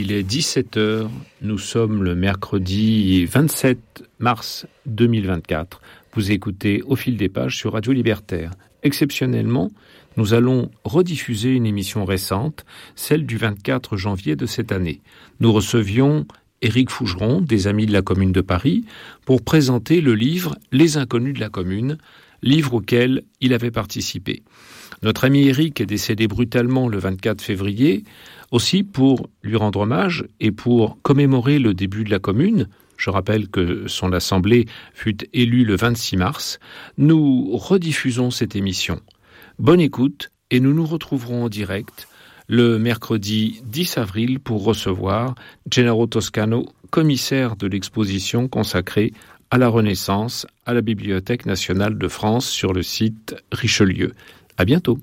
Il est 17h, nous sommes le mercredi 27 mars 2024. Vous écoutez Au fil des pages sur Radio Libertaire. Exceptionnellement, nous allons rediffuser une émission récente, celle du 24 janvier de cette année. Nous recevions Éric Fougeron, des Amis de la Commune de Paris, pour présenter le livre « Les Inconnus de la Commune », livre auquel il avait participé. Notre ami Éric est décédé brutalement le 24 février. Aussi, pour lui rendre hommage et pour commémorer le début de la commune, je rappelle que son assemblée fut élue le 26 mars, nous rediffusons cette émission. Bonne écoute et nous nous retrouverons en direct le mercredi 10 avril pour recevoir Gennaro Toscano, commissaire de l'exposition consacrée à la Renaissance à la Bibliothèque nationale de France sur le site Richelieu. À bientôt.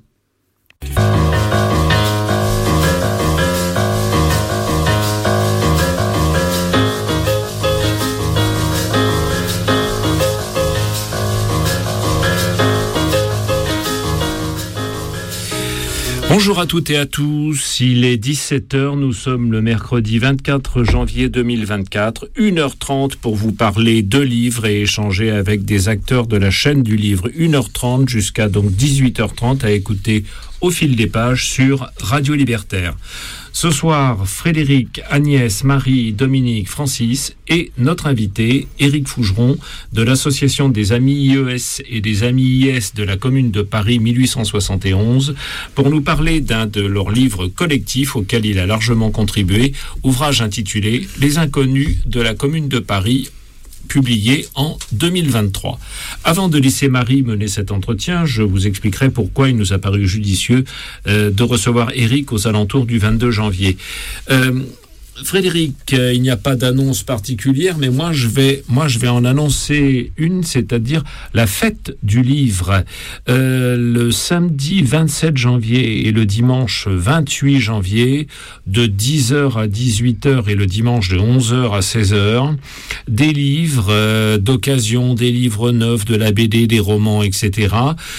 Bonjour à toutes et à tous, il est 17h, nous sommes le mercredi 24 janvier 2024, 1h30 pour vous parler de livres et échanger avec des acteurs de la chaîne du livre, 1h30 jusqu'à donc 18h30 à écouter Au fil des pages sur Radio Libertaire. Ce soir, Frédéric, Agnès, Marie, Dominique, Francis et notre invité, Éric Fougeron, de l'association des Amis IES et des Amis IS de la Commune de Paris 1871, pour nous parler d'un de leurs livres collectifs auxquels il a largement contribué, ouvrage intitulé « Les Inconnus de la Commune de Paris », publié en 2023. Avant de laisser Marie mener cet entretien, je vous expliquerai pourquoi il nous a paru judicieux de recevoir Éric aux alentours du 22 janvier. Frédéric, il n'y a pas d'annonce particulière, mais moi je vais en annoncer une, c'est-à-dire la fête du livre. Le samedi 27 janvier et le dimanche 28 janvier, de 10h à 18h et le dimanche de 11h à 16h, des livres d'occasion, des livres neufs, de la BD, des romans, etc.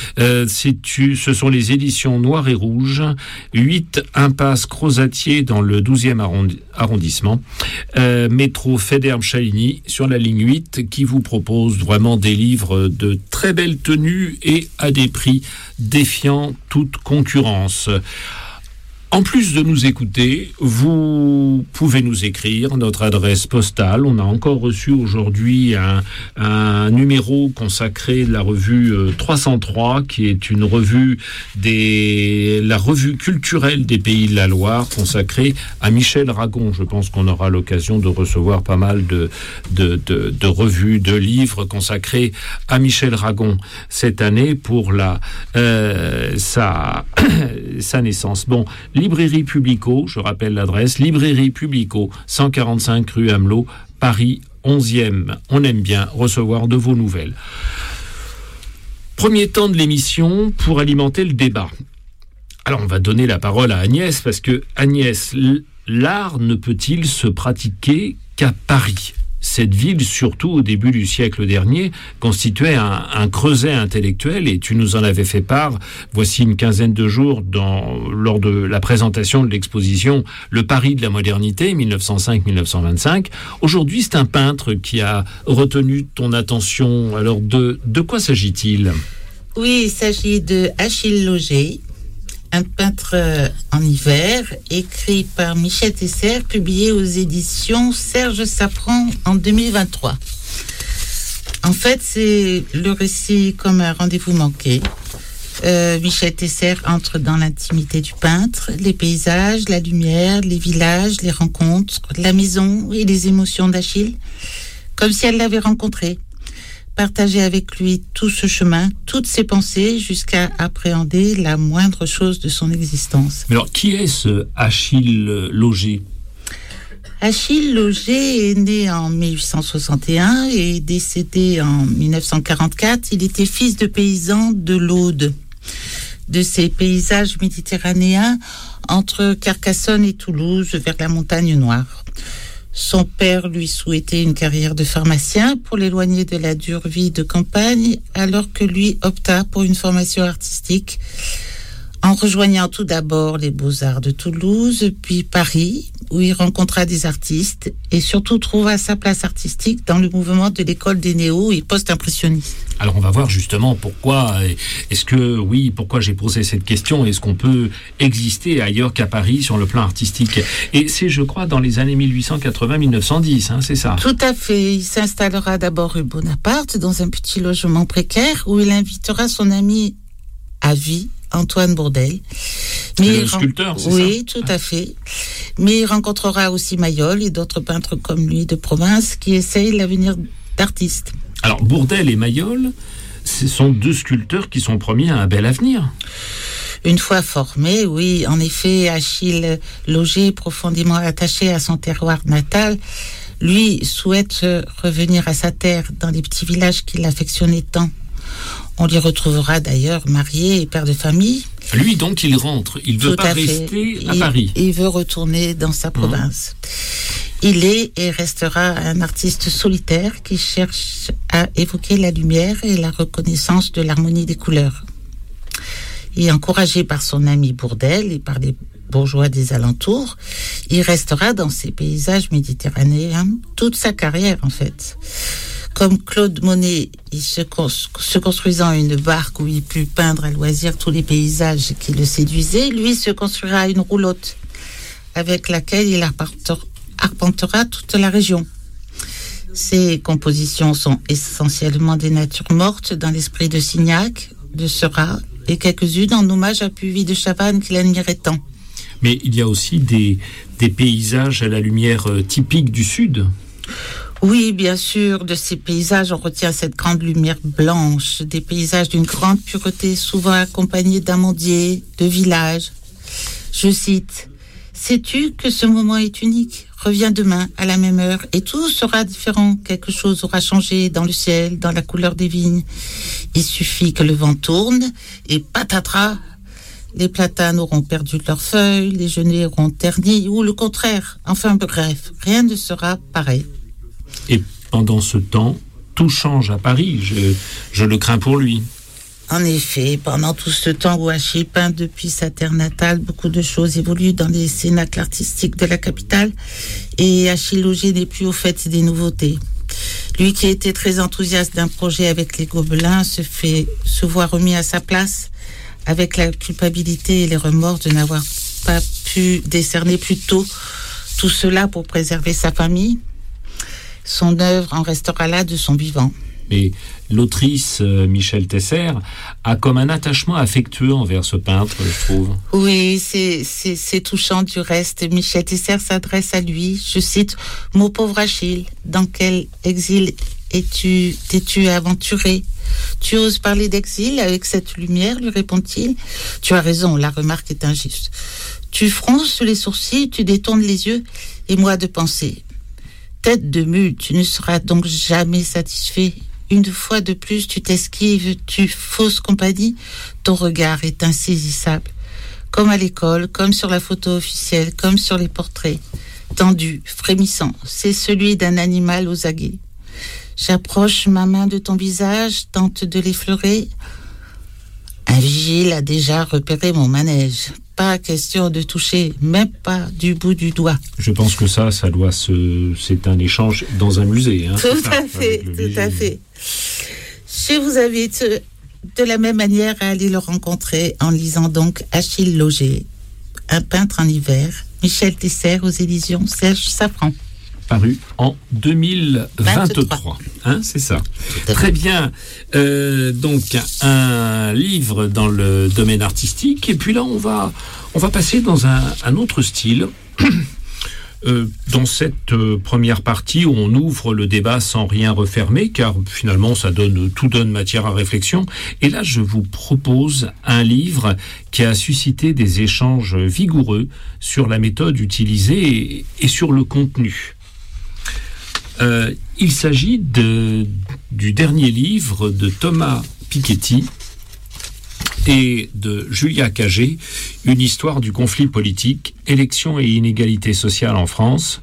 Ce sont les éditions Noir et Rouge, 8 impasse Crozatier dans le 12e arrondissement, métro Federme-Chaligny sur la ligne 8, qui vous propose vraiment des livres de très belle tenue et à des prix défiant toute concurrence. En plus de nous écouter, vous pouvez nous écrire notre adresse postale. On a encore reçu aujourd'hui un numéro consacré de la revue 303, qui est une revue la revue culturelle des Pays de la Loire, consacrée à Michel Ragon. Je pense qu'on aura l'occasion de recevoir pas mal de revues, de livres consacrés à Michel Ragon cette année pour sa naissance. Bon, Librairie Publico, je rappelle l'adresse, Librairie Publico, 145 rue Amelot, Paris 11e. On aime bien recevoir de vos nouvelles. Premier temps de l'émission pour alimenter le débat. Alors on va donner la parole à Agnès, parce que Agnès, l'art ne peut-il se pratiquer qu'à Paris ? Cette ville, surtout au début du siècle dernier, constituait un creuset intellectuel, et tu nous en avais fait part, voici une quinzaine de jours, lors de la présentation de l'exposition « Le Paris de la modernité, 1905-1925 ». Aujourd'hui, c'est un peintre qui a retenu ton attention. Alors, de quoi s'agit-il ? Oui, il s'agit de Achille Lauger, un peintre en hiver, écrit par Michel Tesser, publié aux éditions Serge Safran en 2023. En fait, c'est le récit comme un rendez-vous manqué. Michel Tesser entre dans l'intimité du peintre, les paysages, la lumière, les villages, les rencontres, la maison et les émotions d'Achille, comme si elle l'avait rencontré. Partager avec lui tout ce chemin, toutes ses pensées, jusqu'à appréhender la moindre chose de son existence. Mais alors, qui est ce Achille Lauger ? Achille Lauger est né en 1861 et décédé en 1944. Il était fils de paysan de l'Aude, de ces paysages méditerranéens entre Carcassonne et Toulouse, vers la montagne Noire. Son père lui souhaitait une carrière de pharmacien pour l'éloigner de la dure vie de campagne, alors que lui opta pour une formation artistique en rejoignant tout d'abord les Beaux-Arts de Toulouse, puis Paris, où il rencontra des artistes et surtout trouva sa place artistique dans le mouvement de l'école des néo- et post-impressionnistes. Alors on va voir justement pourquoi pourquoi j'ai posé cette question. Est-ce qu'on peut exister ailleurs qu'à Paris sur le plan artistique? Et c'est, je crois, dans les années 1880-1910, c'est ça? Tout à fait. Il s'installera d'abord rue Bonaparte, dans un petit logement précaire, où il invitera son ami à vie, Antoine Bourdelle. Le sculpteur, c'est ça? Oui, tout à fait. Mais il rencontrera aussi Mayol et d'autres peintres comme lui de province qui essayent l'avenir d'artiste. Alors, Bourdelle et Mayol, ce sont deux sculpteurs qui sont promis à un bel avenir. Une fois formé, oui, en effet, Achille Lauger, profondément attaché à son terroir natal, lui souhaite revenir à sa terre dans les petits villages qu'il affectionnait tant. On l'y retrouvera d'ailleurs marié et père de famille. Lui, donc, il rentre. Il ne veut pas rester à Paris. Il veut retourner dans sa province. Il est et restera un artiste solitaire qui cherche à évoquer la lumière et la reconnaissance de l'harmonie des couleurs. Et encouragé par son ami Bourdelle et par les bourgeois des alentours, il restera dans ces paysages méditerranéens toute sa carrière, en fait. Comme Claude Monet, se construisant une barque où il put peindre à loisir tous les paysages qui le séduisaient, lui se construira une roulotte avec laquelle il arpentera toute la région. Ses compositions sont essentiellement des natures mortes dans l'esprit de Signac, de Seurat et quelques-unes en hommage à Puvis de Chavannes qu'il admirait tant. Mais il y a aussi des paysages à la lumière typique du Sud. Oui, bien sûr, de ces paysages, on retient cette grande lumière blanche, des paysages d'une grande pureté, souvent accompagnés d'amandiers, de villages. Je cite, « Sais-tu que ce moment est unique ? Reviens demain à la même heure et tout sera différent. Quelque chose aura changé dans le ciel, dans la couleur des vignes. Il suffit que le vent tourne et patatras, les platanes auront perdu leurs feuilles, les genêts auront terni ou le contraire. Enfin bref, rien ne sera pareil. » Et pendant ce temps, tout change à Paris. Je le crains pour lui. En effet, pendant tout ce temps où Achille peint depuis sa terre natale, beaucoup de choses évoluent dans les cénacles artistiques de la capitale et Achille Lauger n'est plus au fait des nouveautés. Lui qui était très enthousiaste d'un projet avec les Gobelins se voit remis à sa place avec la culpabilité et les remords de n'avoir pas pu décerner plus tôt tout cela pour préserver sa famille. Son œuvre en restera là de son vivant. Mais l'autrice Michel Tesser a comme un attachement affectueux envers ce peintre, je trouve. Oui, c'est touchant du reste. Michel Tesser s'adresse à lui, je cite, « Mon pauvre Achille, dans quel exil t'es-tu aventuré ? Tu oses parler d'exil avec cette lumière, lui répond-il. Tu as raison, la remarque est injuste. Tu fronces les sourcils, tu détournes les yeux, et moi de penser. Tête de mule, tu ne seras donc jamais satisfait. Une fois de plus, tu t'esquives, tu fausses compagnie. Ton regard est insaisissable. Comme à l'école, comme sur la photo officielle, comme sur les portraits. Tendu, frémissant, c'est celui d'un animal aux aguets. J'approche ma main de ton visage, tente de l'effleurer. Un vigile a déjà repéré mon manège. Pas question de toucher, même pas du bout du doigt. Je pense que c'est un échange dans un musée. Tout à fait. Je vous invite de la même manière à aller le rencontrer en lisant donc Achille Lauger, un peintre en hiver, Michel Tesser aux éditions Serge Safran. Paru en 2023. C'est ça. Très bien. Donc, un livre dans le domaine artistique. Et puis là, on va passer dans un autre style. Dans cette première partie où on ouvre le débat sans rien refermer, car finalement, tout donne matière à réflexion. Et là, je vous propose un livre qui a suscité des échanges vigoureux sur la méthode utilisée et sur le contenu. Il s'agit du dernier livre de Thomas Piketty et de Julia Cagé, Une histoire du conflit politique, élections et inégalités sociales en France,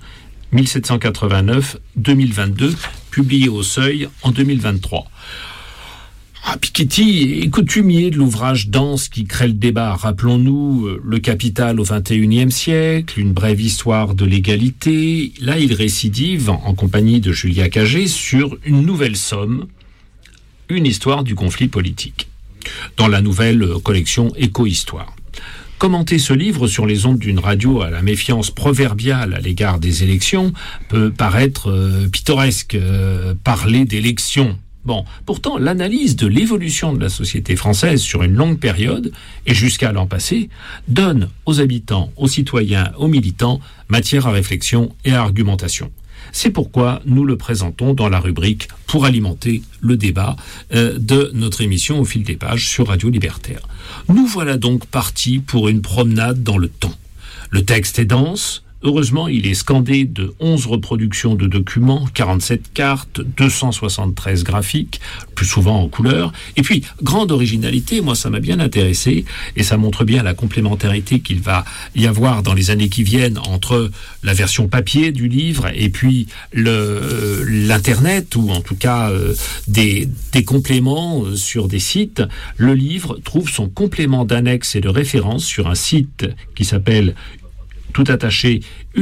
1789-2022, publié au Seuil en 2023. Piketty est coutumier de l'ouvrage dense qui crée le débat. Rappelons-nous Le Capital au XXIe siècle, une brève histoire de l'égalité. Là, il récidive en compagnie de Julia Cagé sur une nouvelle somme, une histoire du conflit politique, dans la nouvelle collection Éco-Histoire. Commenter ce livre sur les ondes d'une radio à la méfiance proverbiale à l'égard des élections peut paraître pittoresque. Parler d'élections. Bon, pourtant, l'analyse de l'évolution de la société française sur une longue période, et jusqu'à l'an passé, donne aux habitants, aux citoyens, aux militants, matière à réflexion et à argumentation. C'est pourquoi nous le présentons dans la rubrique pour alimenter le débat de notre émission Au fil des pages sur Radio Libertaire. Nous voilà donc partis pour une promenade dans le temps. Le texte est dense. Heureusement, il est scandé de 11 reproductions de documents, 47 cartes, 273 graphiques, plus souvent en couleur. Et puis, grande originalité, moi ça m'a bien intéressé, et ça montre bien la complémentarité qu'il va y avoir dans les années qui viennent entre la version papier du livre et puis l'internet, ou en tout cas des compléments sur des sites. Le livre trouve son complément d'annexe et de référence sur un site qui s'appelle tout attaché,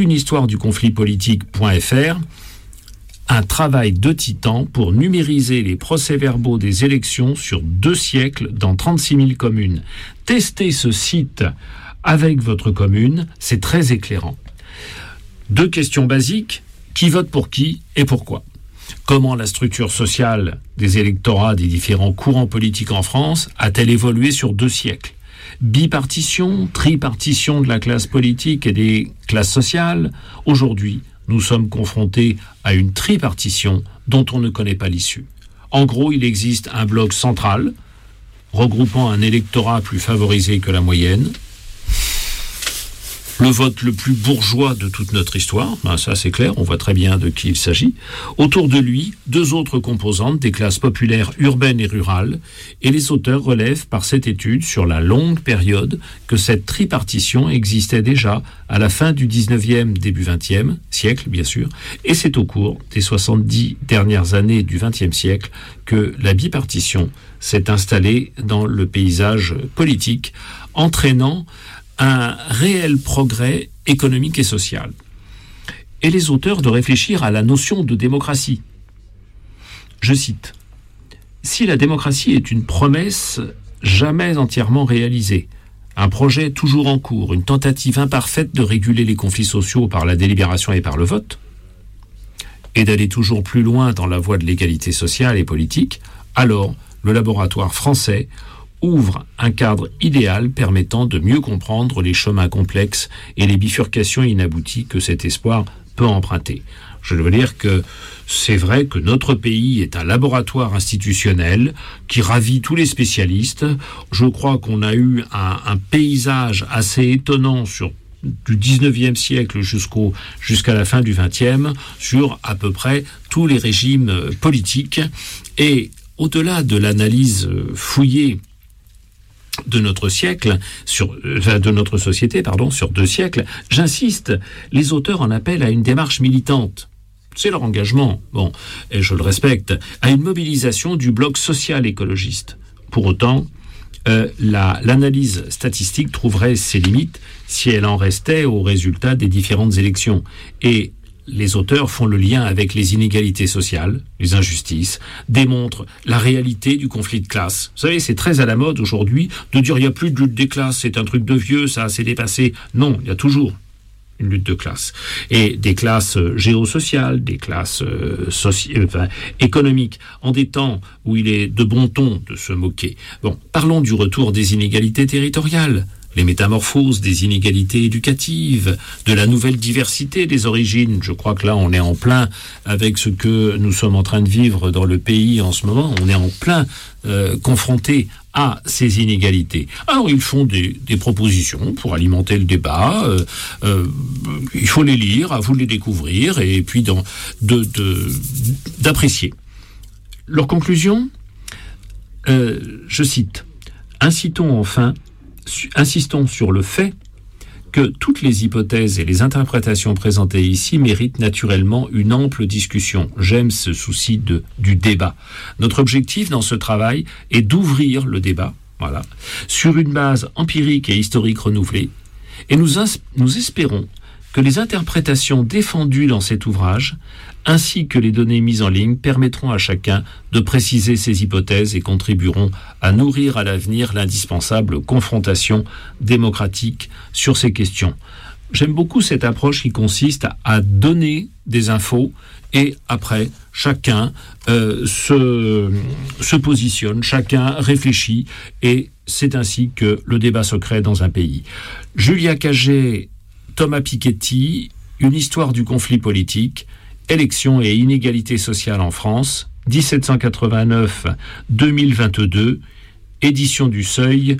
unehistoireduconflitpolitique.fr, un travail de titan pour numériser les procès-verbaux des élections sur 2 siècles dans 36 000 communes. Testez ce site avec votre commune, c'est très éclairant. 2 questions basiques, qui vote pour qui et pourquoi ? Comment la structure sociale des électorats des différents courants politiques en France a-t-elle évolué sur 2 siècles ? Bipartition, tripartition de la classe politique et des classes sociales. Aujourd'hui, nous sommes confrontés à une tripartition dont on ne connaît pas l'issue. En gros, il existe un bloc central, regroupant un électorat plus favorisé que la moyenne. Le vote le plus bourgeois de toute notre histoire, ça c'est clair, on voit très bien de qui il s'agit. Autour de lui, 2 autres composantes des classes populaires urbaines et rurales, et les auteurs relèvent par cette étude sur la longue période que cette tripartition existait déjà à la fin du 19e, début 20e siècle, bien sûr, et c'est au cours des 70 dernières années du 20e siècle que la bipartition s'est installée dans le paysage politique, entraînant un réel progrès économique et social. Et les auteurs de réfléchir à la notion de démocratie. Je cite, « Si la démocratie est une promesse jamais entièrement réalisée, un projet toujours en cours, une tentative imparfaite de réguler les conflits sociaux par la délibération et par le vote, et d'aller toujours plus loin dans la voie de l'égalité sociale et politique, alors le laboratoire français ouvre un cadre idéal permettant de mieux comprendre les chemins complexes et les bifurcations inabouties que cet espoir peut emprunter. » Je veux dire que c'est vrai que notre pays est un laboratoire institutionnel qui ravit tous les spécialistes. Je crois qu'on a eu un paysage assez étonnant du 19e siècle jusqu'à la fin du 20e sur à peu près tous les régimes politiques. Et au-delà de l'analyse fouillée de notre siècle, de notre société, sur 2 siècles, j'insiste, les auteurs en appellent à une démarche militante. C'est leur engagement, et je le respecte, à une mobilisation du bloc social écologiste. Pour autant, l'analyse statistique trouverait ses limites si elle en restait aux résultats des différentes élections. Et les auteurs font le lien avec les inégalités sociales, les injustices, démontrent la réalité du conflit de classe. Vous savez, c'est très à la mode aujourd'hui de dire il n'y a plus de lutte des classes, c'est un truc de vieux, ça, c'est dépassé. Non, il y a toujours une lutte de classe. Et des classes géosociales, des classes économiques, en des temps où il est de bon ton de se moquer. Parlons du retour des inégalités territoriales. Les métamorphoses des inégalités éducatives, de la nouvelle diversité des origines. Je crois que là, on est en plein avec ce que nous sommes en train de vivre dans le pays en ce moment. On est en plein confronté à ces inégalités. Alors, ils font des propositions pour alimenter le débat. Il faut les lire, à vous de les découvrir et puis d'apprécier. Leur conclusion, je cite, « Insistons sur le fait que toutes les hypothèses et les interprétations présentées ici méritent naturellement une ample discussion. J'aime ce souci du débat. Notre objectif dans ce travail est d'ouvrir le débat, voilà, sur une base empirique et historique renouvelée, et nous espérons que les interprétations défendues dans cet ouvrage, ainsi que les données mises en ligne, permettront à chacun de préciser ses hypothèses et contribueront à nourrir à l'avenir l'indispensable confrontation démocratique sur ces questions. J'aime beaucoup cette approche qui consiste à donner des infos et après, chacun se positionne, chacun réfléchit et c'est ainsi que le débat se crée dans un pays. Julia Cagé, Thomas Piketty, Une histoire du conflit politique, Élections et inégalités sociales en France, 1789-2022, édition du Seuil,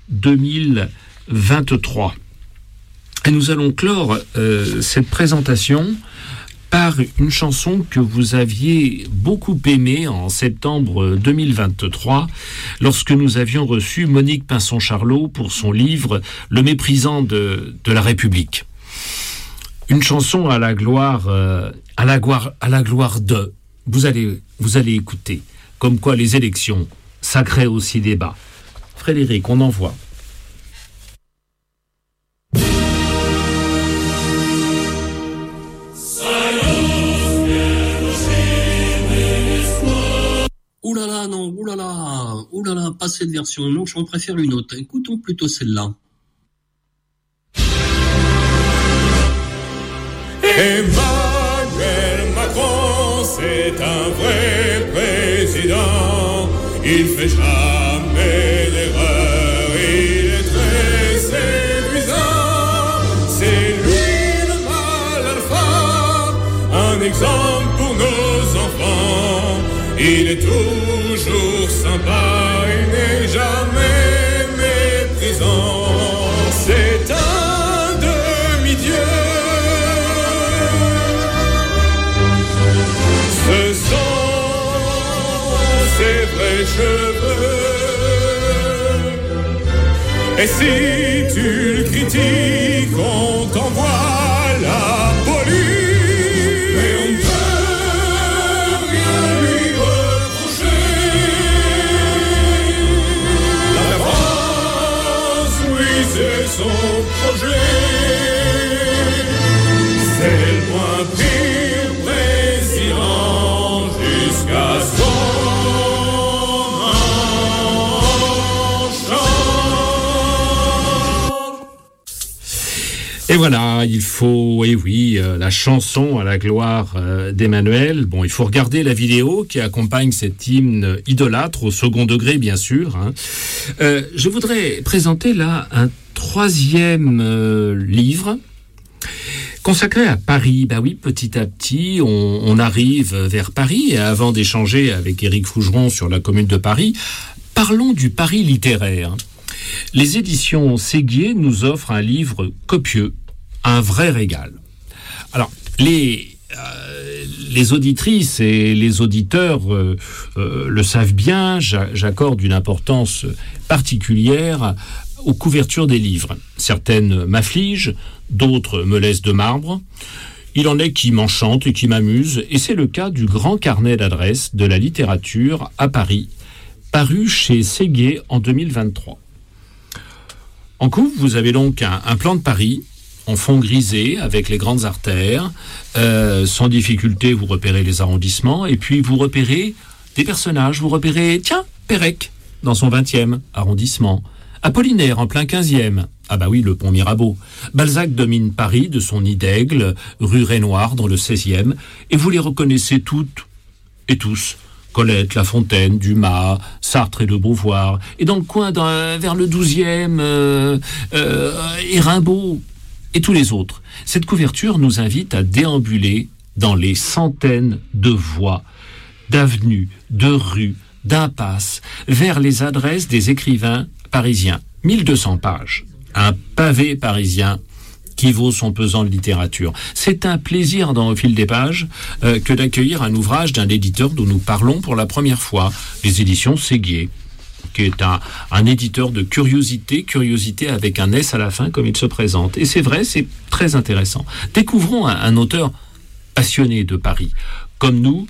2023. Et nous allons clore cette présentation par une chanson que vous aviez beaucoup aimée en septembre 2023, lorsque nous avions reçu Monique Pinson-Charlot pour son livre « Le méprisant de la République ». Une chanson à la gloire de. Vous allez écouter. Comme quoi les élections, ça crée aussi débat. Frédéric, on envoie. Oulala, non, oulala, pas cette version, non, j'en préfère une autre. Écoutons plutôt celle-là. Emmanuel Macron, c'est un vrai président. Il fait jamais d'erreur, il est très séduisant. C'est lui le mâle alpha, un exemple pour nos enfants. Il est toujours sympa, il n'est jamais méprisant. C'est un demi-dieu. Ce sont ses vrais cheveux. Et si tu le critiques, on t'envoie la police. Mais on ne peut rien lui reprocher. La France, oui, c'est son projet. C'est le moins pire président jusqu'à son Et voilà, il faut, la chanson à la gloire d'Emmanuel. Bon, il faut regarder la vidéo qui accompagne cet hymne idolâtre au second degré, bien sûr. Je voudrais présenter là un troisième livre consacré à Paris. Bah oui, petit à petit, on arrive vers Paris. Et avant d'échanger avec Éric Fougeron sur la commune de Paris, parlons du Paris littéraire. Les éditions Séguier nous offrent un livre copieux, un vrai régal. Alors, les auditrices et les auditeurs le savent bien, j'accorde une importance particulière aux couvertures des livres. Certaines m'affligent, d'autres me laissent de marbre. Il en est qui m'enchantent et qui m'amusent, et c'est le cas du grand carnet d'adresses de la littérature à Paris, paru chez Séguier en 2023. En couve, vous avez donc un plan de Paris en fond grisé avec les grandes artères. Sans difficulté, vous repérez les arrondissements et puis vous repérez des personnages. Vous repérez, Pérec dans son 20e arrondissement. Apollinaire en plein 15e. Ah bah oui, le pont Mirabeau. Balzac domine Paris de son nid d'aigle, rue Rainoir dans le 16e. Et vous les reconnaissez toutes et tous. Colette, La Fontaine, Dumas, Sartre et de Beauvoir. Et dans le coin, vers le 12e, et Rimbaud, et tous les autres. Cette couverture nous invite à déambuler dans les centaines de voies, d'avenues, de rues, d'impasses, vers les adresses des écrivains parisiens. 1200 pages. Un pavé parisien qui vaut son pesant de littérature. C'est un plaisir au fil des pages que d'accueillir un ouvrage d'un éditeur dont nous parlons pour la première fois, les éditions Séguier. qui est un éditeur de curiosité avec un S à la fin, comme il se présente. Et c'est vrai, c'est très intéressant. Découvrons un auteur passionné de Paris. Comme nous,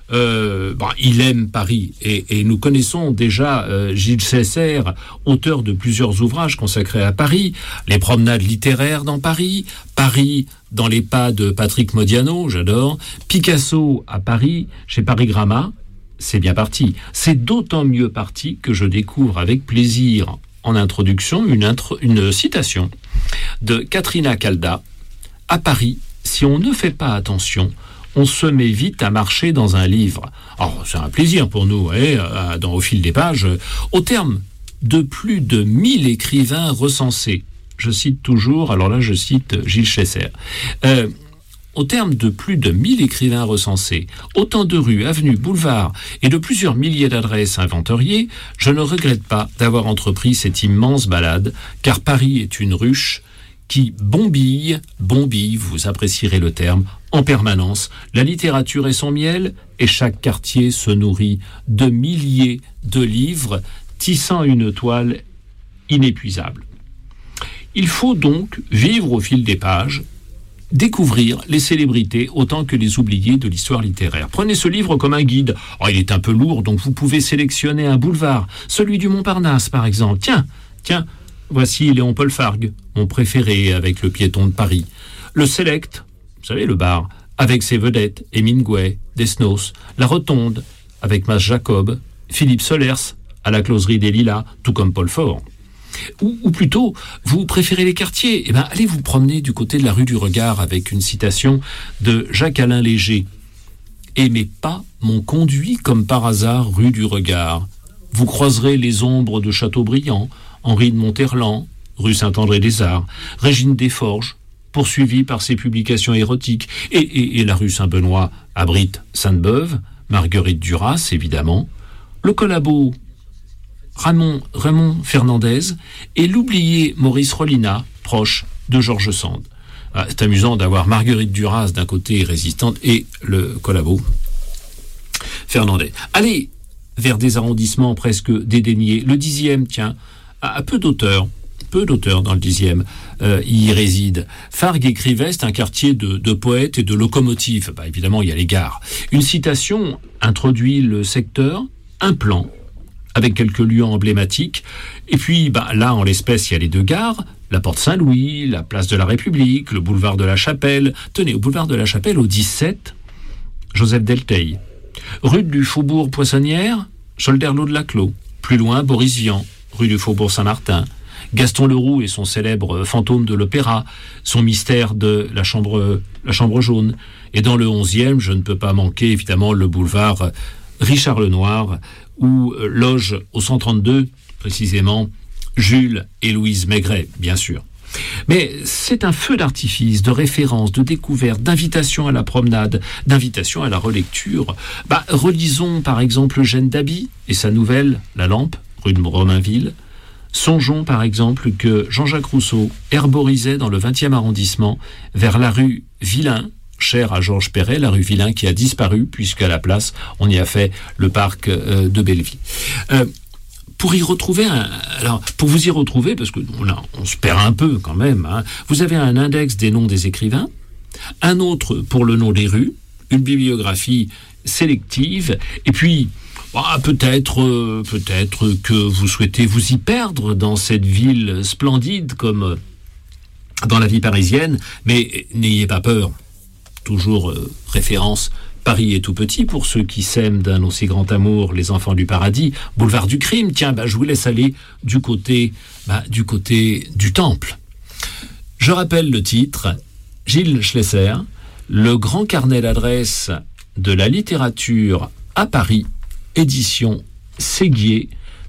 il aime Paris. Et nous connaissons déjà Gilles Schlesser, auteur de plusieurs ouvrages consacrés à Paris, Les promenades littéraires dans Paris, Paris dans les pas de Patrick Modiano, j'adore, Picasso à Paris, chez Paris Gramma. C'est bien parti. C'est d'autant mieux parti que je découvre avec plaisir en introduction une citation de Katrina Calda. À Paris, si on ne fait pas attention, on se met vite à marcher dans un livre. Alors, c'est un plaisir pour nous, au fil des pages. Au terme de plus de 1000 écrivains recensés, je cite toujours, alors là je cite Gilles Schlesser, au terme de plus de 1000 écrivains recensés, autant de rues, avenues, boulevards et de plusieurs milliers d'adresses inventoriées, je ne regrette pas d'avoir entrepris cette immense balade, car Paris est une ruche qui bombille, vous apprécierez le terme, en permanence. La littérature est son miel, et chaque quartier se nourrit de milliers de livres, tissant une toile inépuisable. Il faut donc vivre au fil des pages, découvrir les célébrités autant que les oubliés de l'histoire littéraire. Prenez ce livre comme un guide. Il est un peu lourd, donc vous pouvez sélectionner un boulevard, celui du Montparnasse par exemple. Tiens, voici Léon Paul Fargue, mon préféré avec le piéton de Paris. Le Select, vous savez, le bar, avec ses vedettes, Hemingway, Desnos. La Rotonde, avec Mas Jacob, Philippe Solers, à la Closerie des Lilas, tout comme Paul Fort. Ou plutôt, vous préférez les quartiers, allez vous promener du côté de la rue du Regard avec une citation de Jacques-Alain Léger. « Aimez pas mon conduit comme par hasard rue du Regard. Vous croiserez les ombres de Chateaubriand, Henri de Monterland, rue Saint-André-des-Arts, Régine Desforges, poursuivie par ses publications érotiques, et la rue Saint-Benoît abrite Sainte-Beuve, Marguerite Duras, évidemment, le collabo Raymond Fernandez et l'oublié Maurice Rollina, proche de Georges Sand. C'est amusant d'avoir Marguerite Duras d'un côté résistante et le collabo Fernandez. Allez vers des arrondissements presque dédaignés. Le 10e, tiens, a peu d'auteurs dans le 10e y résident. Fargue écrivait, c'est un quartier de poètes et de locomotives. Évidemment, il y a les gares. Une citation introduit le secteur, un plan, avec quelques lieux emblématiques. Et puis, là, en l'espèce, il y a les deux gares, la Porte Saint-Louis, la Place de la République, le boulevard de la Chapelle. Tenez, au boulevard de la Chapelle, au 17, Joseph Delteil. Rue du Faubourg Poissonnière, Cholderlot de Laclos. Plus loin, Boris Vian, rue du Faubourg Saint-Martin. Gaston Leroux et son célèbre fantôme de l'opéra, son mystère de la chambre jaune. Et dans le 11e, je ne peux pas manquer, évidemment, le boulevard Richard Lenoir, où loge au 132, précisément, Jules et Louise Maigret, bien sûr. Mais c'est un feu d'artifice, de référence, de découverte, d'invitation à la promenade, d'invitation à la relecture. Relisons par exemple Eugène Daby et sa nouvelle La Lampe, rue de Romainville. Songeons par exemple que Jean-Jacques Rousseau herborisait dans le 20e arrondissement, vers la rue Villain, chère à Georges Perret, la rue Villain qui a disparu, puisqu'à la place, on y a fait le parc de Belleville. Pour vous y retrouver, parce que on se perd un peu quand même, vous avez un index des noms des écrivains, un autre pour le nom des rues, une bibliographie sélective, et puis peut-être que vous souhaitez vous y perdre dans cette ville splendide comme dans la vie parisienne, mais n'ayez pas peur. Toujours référence, Paris est tout petit pour ceux qui s'aiment d'un aussi grand amour, les enfants du paradis, boulevard du crime, tiens, je vous laisse aller du côté du Temple. Je rappelle le titre, Gilles Schlesser, le grand carnet d'adresses de la littérature à Paris, édition Séguier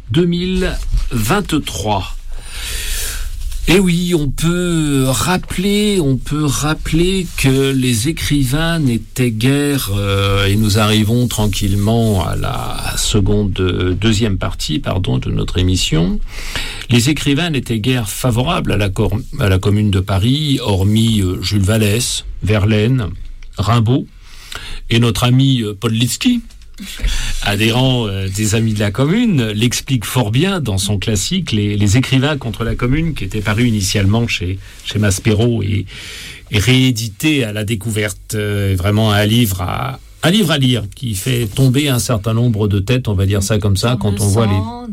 2023. Et oui, on peut rappeler que les écrivains n'étaient guère, et nous arrivons tranquillement à la deuxième partie, de notre émission. Les écrivains n'étaient guère favorables à la Commune de Paris, hormis Jules Vallès, Verlaine, Rimbaud, et notre ami Paul Litsky, adhérent des Amis de la Commune, l'explique fort bien dans son classique Les écrivains contre la Commune, qui était paru initialement chez Maspero et réédité à la Découverte. Vraiment un livre à lire, qui fait tomber un certain nombre de têtes, on va dire ça comme ça, quand on voit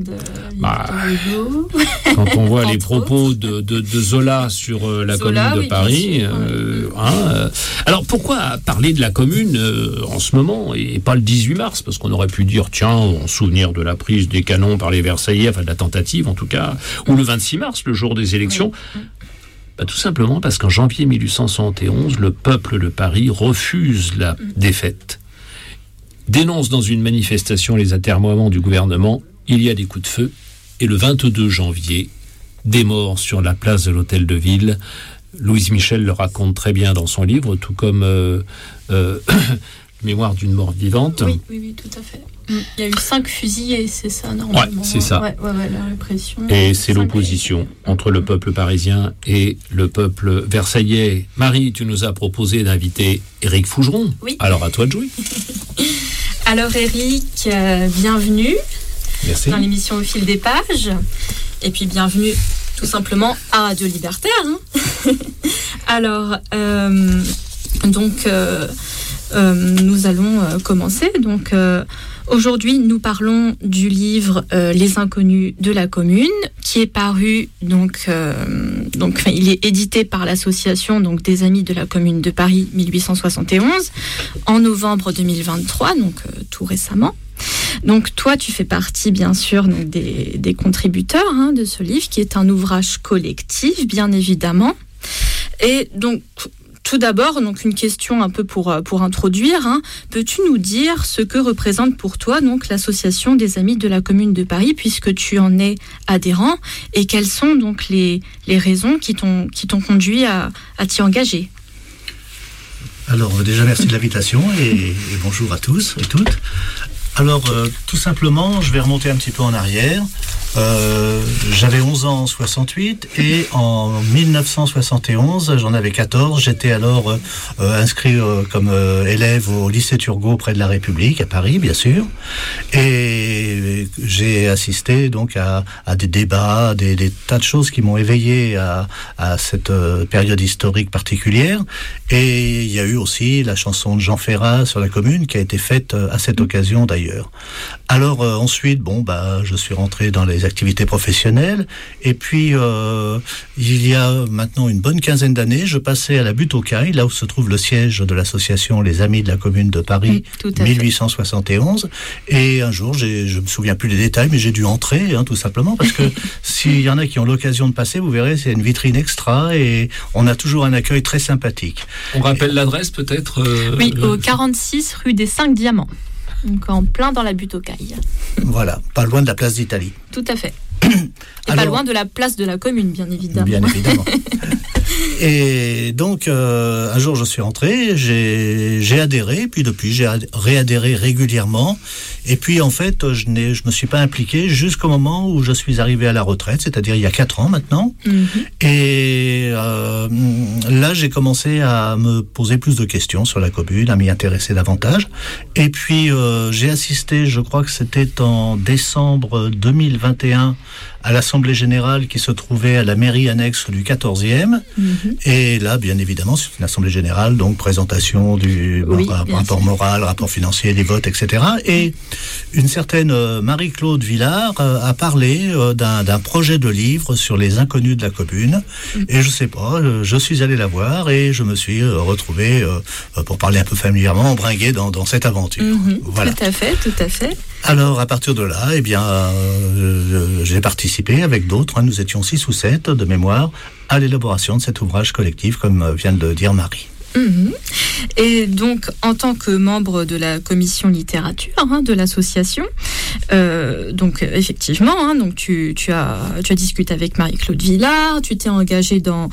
les propos de Zola sur la Commune de Paris. Alors pourquoi parler de la Commune en ce moment et pas le 18 mars? Parce qu'on aurait pu dire, tiens, en souvenir de la prise des canons par les Versaillais, enfin de la tentative en tout cas, ou le 26 mars, le jour des élections. Tout simplement parce qu'en janvier 1871, le peuple de Paris refuse la défaite, dénonce dans une manifestation les atermoiements du gouvernement, il y a des coups de feu, et le 22 janvier, des morts sur la place de l'Hôtel de Ville. Louise Michel le raconte très bien dans son livre, tout comme Mémoire d'une mort vivante. Oui, tout à fait. Il y a eu 5 fusillés, c'est ça, normalement. Ouais, c'est ça. Ouais, la répression. Et c'est l'opposition entre le peuple parisien et le peuple versaillais. Marie, tu nous as proposé d'inviter Éric Fougeron. Oui. Alors, à toi de jouer. Alors, Éric, bienvenue. Merci. Dans l'émission Au fil des pages. Et puis, bienvenue tout simplement à Radio Libertaire. Alors, nous allons commencer. Donc, aujourd'hui, nous parlons du livre Les Inconnus de la Commune, qui est paru, donc il est édité par l'association des Amis de la Commune de Paris 1871 en novembre 2023, donc tout récemment. Donc toi, tu fais partie, bien sûr, des contributeurs de ce livre, qui est un ouvrage collectif, bien évidemment. Et donc, tout d'abord, une question un peu pour introduire. Peux-tu nous dire ce que représente pour toi l'association des Amis de la Commune de Paris, puisque tu en es adhérent, et quelles sont les raisons qui t'ont conduit à t'y engager? Alors déjà, merci de l'invitation et bonjour à tous et toutes. Alors tout simplement, je vais remonter un petit peu en arrière. J'avais 11 ans en 68 et en 1971, j'en avais 14. J'étais alors inscrit comme élève au lycée Turgot près de la République, à Paris, bien sûr. Et j'ai assisté donc à des débats, des tas de choses qui m'ont éveillé à cette période historique particulière. Et il y a eu aussi la chanson de Jean Ferrat sur la Commune qui a été faite à cette occasion d'ailleurs. Alors ensuite, je suis rentré dans les activités professionnelles et puis il y a maintenant une bonne quinzaine d'années, je passais à la Butte aux Cailles, là où se trouve le siège de l'association Les Amis de la Commune de Paris 1871. Et un jour, je me souviens plus des détails, mais j'ai dû entrer, tout simplement, parce que s'il y en a qui ont l'occasion de passer, vous verrez, c'est une vitrine extra et on a toujours un accueil très sympathique. On rappelle l'adresse peut-être Oui, au 46 rue des 5 Diamants. Donc en plein dans la Butte aux Cailles. Voilà, pas loin de la place d'Italie. Tout à fait. Et pas loin de la place de la Commune, bien évidemment. Bien évidemment. Et donc, un jour, je suis rentré, j'ai adhéré, puis depuis, j'ai réadhéré régulièrement. Et puis, en fait, je me suis pas impliqué jusqu'au moment où je suis arrivé à la retraite, c'est-à-dire il y a 4 ans maintenant. Mm-hmm. Et là, j'ai commencé à me poser plus de questions sur la Commune, à m'y intéresser davantage. Et puis, j'ai assisté, je crois que c'était en décembre 2021, à l'Assemblée Générale qui se trouvait à la mairie annexe du 14e. Mm-hmm. Et là, bien évidemment, c'est une Assemblée Générale, donc présentation du rapport moral, rapport financier, des votes, etc. Et une certaine Marie-Claude Villard a parlé d'un projet de livre sur les inconnus de la Commune. Mm-hmm. Et je sais pas, je suis allé la voir et je me suis retrouvé, pour parler un peu familièrement, embringué dans cette aventure. Mm-hmm. Voilà. Tout à fait. Alors, à partir de là, j'ai participé avec d'autres, nous étions 6 ou 7 de mémoire, à l'élaboration de cet ouvrage collectif, comme vient de le dire Marie. Mmh. Et donc, en tant que membre de la commission littérature de l'association, donc effectivement, donc tu as discuté avec Marie-Claude Villard, tu t'es engagé dans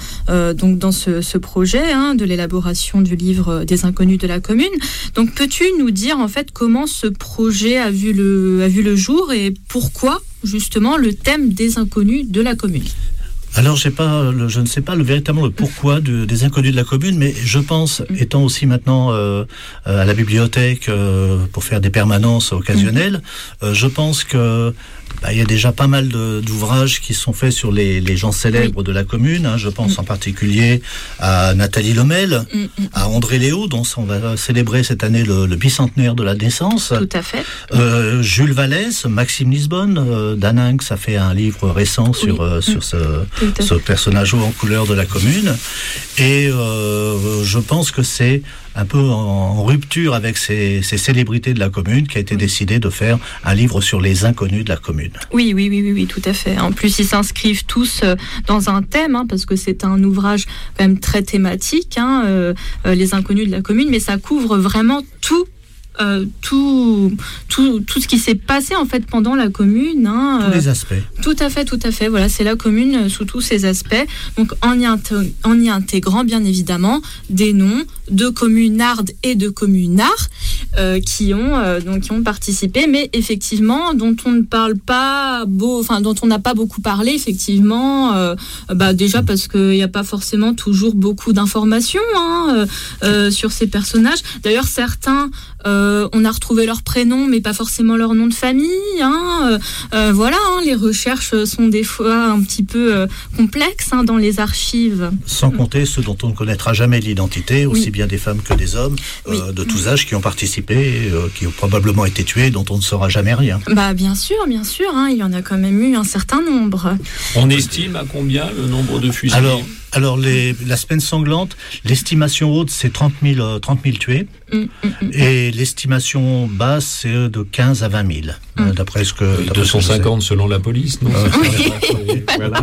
ce projet de l'élaboration du livre des Inconnus de la Commune. Donc, peux-tu nous dire en fait comment ce projet a vu le jour et pourquoi justement le thème des Inconnus de la Commune? Alors, je ne sais pas véritablement le pourquoi des inconnus de la commune, mais je pense, étant aussi maintenant à la bibliothèque pour faire des permanences occasionnelles, je pense que il y a déjà pas mal d'ouvrages qui sont faits sur les gens célèbres de la commune. Hein. Je pense en particulier à Nathalie Lemel, à André Léo, dont on va célébrer cette année le bicentenaire de la naissance. Tout à fait. Jules Vallès, Maxime Lisbonne, Daninx a fait un livre récent sur ce personnage haut en couleur de la commune. Et je pense que c'est un peu en rupture avec ces célébrités de la commune qui a été décidé de faire un livre sur les inconnus de la commune. Oui, tout à fait. En plus, ils s'inscrivent tous dans un thème, hein, parce que c'est un ouvrage quand même très thématique, hein, les inconnus de la commune, mais ça couvre vraiment tout ce qui s'est passé en fait pendant la commune. Hein, tous les aspects. Tout à fait. Voilà, c'est la commune sous tous ses aspects. Donc en y intégrant bien évidemment des noms de communardes et de communards qui ont participé, mais effectivement dont on ne parle pas dont on n'a pas beaucoup parlé effectivement. Déjà parce qu'il n'y a pas forcément toujours beaucoup d'informations sur ces personnages. D'ailleurs certains on a retrouvé leur prénom, mais pas forcément leur nom de famille. Les recherches sont des fois un petit peu complexes dans les archives. Sans compter ceux dont on ne connaîtra jamais l'identité, aussi bien des femmes que des hommes, de tous âges qui ont participé, qui ont probablement été tués, dont on ne saura jamais rien. Bien sûr, il y en a quand même eu un certain nombre. On estime à combien le nombre de fusillés ? Alors la semaine sanglante, l'estimation haute, c'est 30 000 tués. Et l'estimation basse, c'est de 15 à 20 000. D'après ce que... 250 selon la police, non ? Voilà.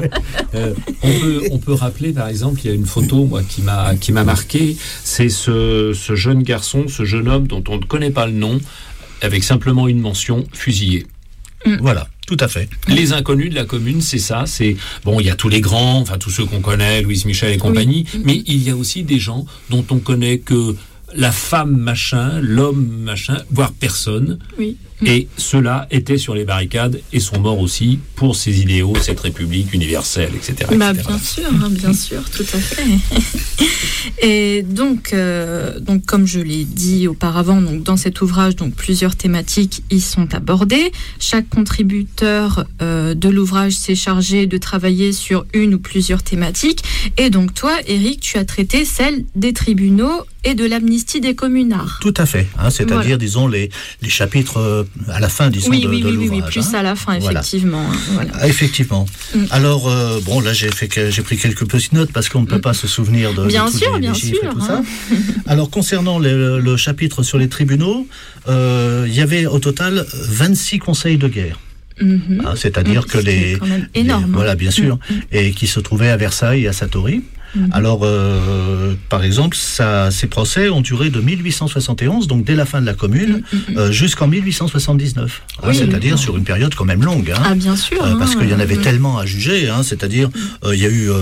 On peut rappeler, par exemple, il y a une photo qui m'a marqué, c'est ce jeune garçon, ce jeune homme dont on ne connaît pas le nom, avec simplement une mention, fusillé. Voilà. Tout à fait. Les inconnus de la commune, c'est ça. Il y a tous les grands, tous ceux qu'on connaît, Louise Michel et compagnie, mais il y a aussi des gens dont on connaît que la femme machin, l'homme machin, voire personne. Oui. Et ceux-là étaient sur les barricades et sont morts aussi pour ces idéaux, cette République universelle, etc. Bien sûr, tout à fait. Et donc comme je l'ai dit auparavant, dans cet ouvrage, plusieurs thématiques y sont abordées. Chaque contributeur de l'ouvrage s'est chargé de travailler sur une ou plusieurs thématiques. Et donc toi, Éric, tu as traité celle des tribunaux et de l'amnistie des communards. Tout à fait. C'est-à-dire, disons, les chapitres à la fin, disons, de l'ouvrage. Oui, plus à la fin, effectivement. Voilà. Effectivement. Alors, là, j'ai pris quelques petites notes parce qu'on ne peut pas se souvenir de tous les chiffres et tout ça. Alors, concernant le chapitre sur les tribunaux, il y avait au total 26 conseils de guerre. C'est-à-dire que c'est quand même énorme. Voilà, bien sûr. Et qui se trouvaient à Versailles et à Satory. Alors, par exemple, ces procès ont duré de 1871, donc dès la fin de la Commune, jusqu'en 1879. C'est-à-dire sur une période quand même longue. Bien sûr. Parce qu'il y en avait tellement à juger. C'est-à-dire, il y a eu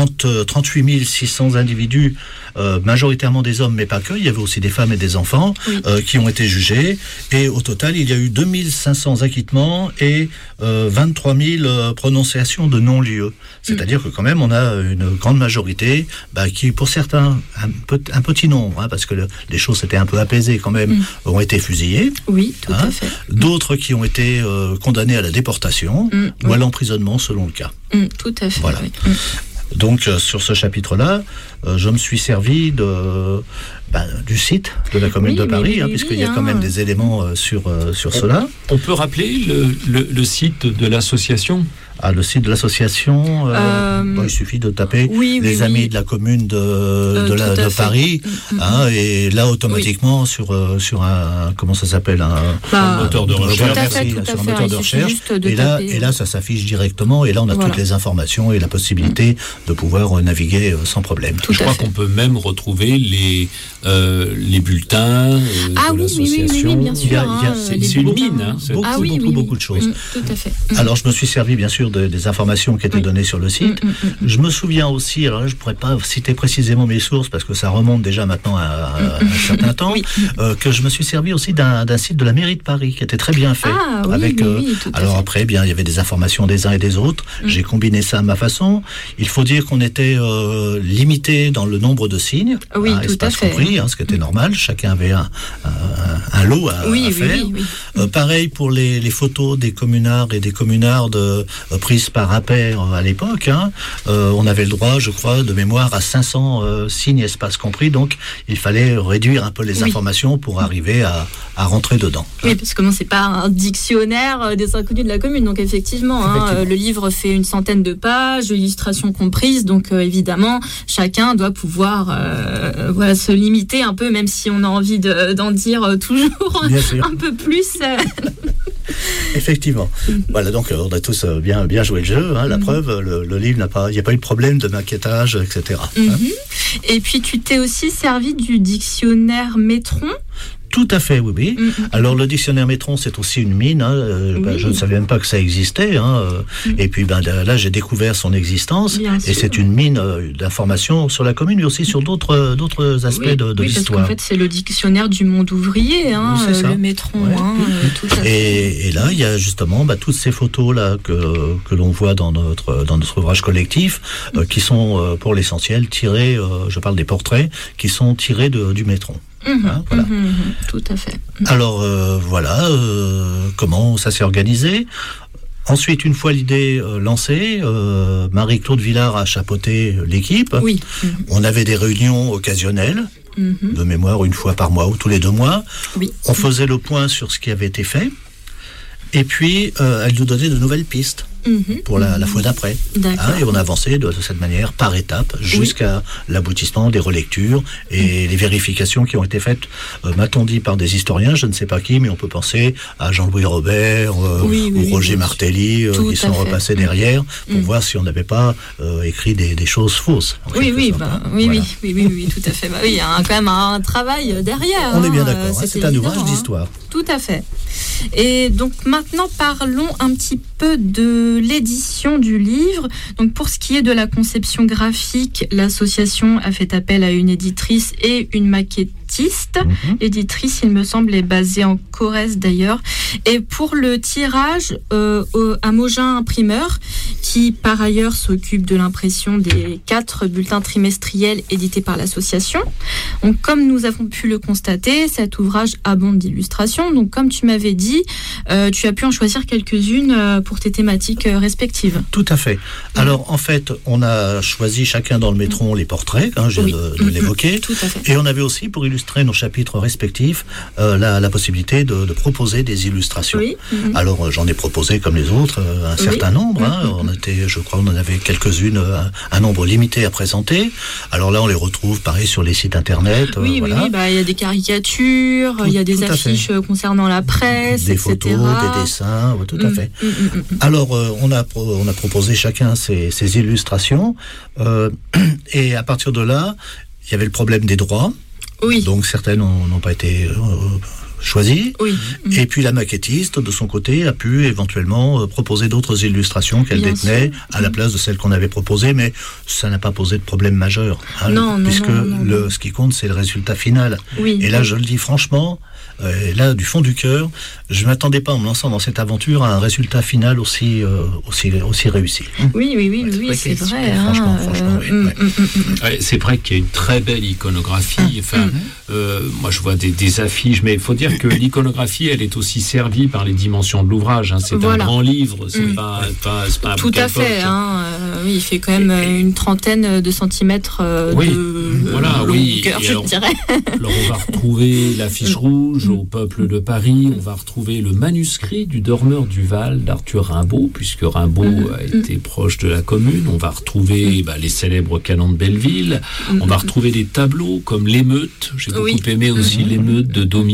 38 600 individus, majoritairement des hommes, mais pas que. Il y avait aussi des femmes et des enfants qui ont été jugés. Et au total, il y a eu 2500 acquittements et 23 000 prononciations de non-lieu. C'est-à-dire que quand même, on a une grande majorité qui, pour certains, un petit nombre, parce que les choses s'étaient un peu apaisées quand même, ont été fusillés. Oui, tout à fait. D'autres qui ont été condamnés à la déportation ou à l'emprisonnement selon le cas. Tout à fait. Voilà. Donc, sur ce chapitre-là, je me suis servi du site de la Commune de Paris, puisqu'il y a quand même des éléments sur cela. On peut rappeler le site de l'association ? Le site de l'association, il suffit de taper les amis de la commune de Paris, et là automatiquement sur un comment ça s'appelle, un moteur de recherche. Sur un moteur de recherche. Et là ça s'affiche directement, et là on a toutes les informations et la possibilité de pouvoir naviguer sans problème. Je crois qu'on peut même retrouver les bulletins de l'association. Oui, bien sûr. C'est une mine. Beaucoup de choses. Tout à fait. Alors je me suis servi bien sûr partir des informations qui étaient données sur le site. Je me souviens aussi, alors là, je pourrais pas citer précisément mes sources parce que ça remonte déjà maintenant à un certain temps, que je me suis servi aussi d'un site de la mairie de Paris qui était très bien fait. Alors après, bien, il y avait des informations des uns et des autres. J'ai combiné ça à ma façon. Il faut dire qu'on était limité dans le nombre de signes, espace compris, ce qui était normal. Chacun avait un lot à faire. Pareil pour les photos des communards et des communardes prises par impair à l'époque. On avait le droit, je crois, de mémoire à 500 signes, espace compris. Donc, il fallait réduire un peu les informations pour arriver à rentrer dedans. Oui, parce que c'est pas un dictionnaire des inconnus de la commune. Donc, effectivement. Le livre fait une centaine de pages, illustrations comprises. Donc, évidemment, chacun doit pouvoir se limiter un peu, même si on a envie d'en dire toujours un peu plus. Effectivement. Voilà, donc on a tous bien joué le jeu. La preuve, le livre il n'y a pas eu de problème de maquettage, etc. Et puis tu t'es aussi servi du dictionnaire Métron. Tout à fait, oui. Alors, le dictionnaire Métron, c'est aussi une mine. Je ne savais même pas que ça existait. Et puis, là, j'ai découvert son existence. Et c'est une mine d'informations sur la commune, mais aussi sur d'autres aspects de l'histoire. Parce qu'en fait, c'est le dictionnaire du monde ouvrier, le Métron. Tout à fait. Et là, il y a justement toutes ces photos-là que l'on voit dans notre ouvrage collectif, qui sont, pour l'essentiel, tirées, je parle des portraits, qui sont tirés du Métron. Tout à fait. Alors comment ça s'est organisé. Ensuite, une fois l'idée lancée, Marie-Claude Villard a chapeauté l'équipe. On avait des réunions occasionnelles, de mémoire une fois par mois ou tous les 2 mois. On faisait le point sur ce qui avait été fait. Et puis, elle nous donnait de nouvelles pistes pour la fois d'après. Et on avançait de cette manière, par étapes, jusqu'à l'aboutissement des relectures et les vérifications qui ont été faites, m'a-t-on dit, par des historiens, je ne sais pas qui, mais on peut penser à Jean-Louis Robert ou Roger Martelly, qui sont repassés derrière pour voir si on n'avait pas écrit des choses fausses. Oui, tout à fait. Il y a quand même un travail derrière. On est bien d'accord, c'est un ouvrage d'histoire. Tout à fait. Et donc maintenant, parlons un petit peu de l'édition du livre. Donc pour ce qui est de la conception graphique, l'association a fait appel à une éditrice et une maquettiste. L'éditrice, il me semble, est basée en Corrèze d'ailleurs. Et pour le tirage, à Mogin Imprimeur, qui par ailleurs s'occupe de l'impression des 4 bulletins trimestriels édités par l'association. Donc comme nous avons pu le constater, cet ouvrage abonde d'illustrations. Donc comme tu m'avais dit, tu as pu en choisir quelques-unes pour tes thématiques respectives. Tout à fait. Alors en fait, on a choisi chacun dans le Métron les portraits, je viens de l'évoquer. Tout à fait. Et on avait aussi, pour illustrer nos chapitres respectifs, la possibilité de proposer des illustrations. Alors j'en ai proposé comme les autres un certain nombre. Je crois qu'on en avait quelques-unes, un nombre limité à présenter. Alors là, on les retrouve pareil sur les sites internet. Il y a des caricatures, il y a des affiches concernant la presse, des etc. photos, des dessins, tout à fait. Alors on a proposé chacun ses illustrations et à partir de là, il y avait le problème des droits. Donc certaines n'ont pas été choisies. Et puis la maquettiste, de son côté, a pu éventuellement proposer d'autres illustrations qu'elle détenait à la place de celles qu'on avait proposées, mais ça n'a pas posé de problème majeur. Puisque ce qui compte, c'est le résultat final. Et là, je le dis franchement, là, du fond du cœur, je ne m'attendais pas, en me lançant dans cette aventure, à un résultat final aussi réussi. Oui, c'est vrai. Franchement, c'est vrai qu'il y a une très belle iconographie. Moi, je vois des affiches, mais il faut dire que l'iconographie, elle est aussi servie par les dimensions de l'ouvrage. C'est un grand livre, c'est pas un tout à fait. Il fait quand même une trentaine de centimètres de longueur, je dirais. Alors, on va retrouver l'affiche rouge au peuple de Paris. On va retrouver le manuscrit du Dormeur du Val d'Arthur Rimbaud, puisque Rimbaud a été proche de la commune. On va retrouver les célèbres canons de Belleville. On va retrouver des tableaux comme l'émeute. J'ai beaucoup aimé aussi l'émeute de Daumier.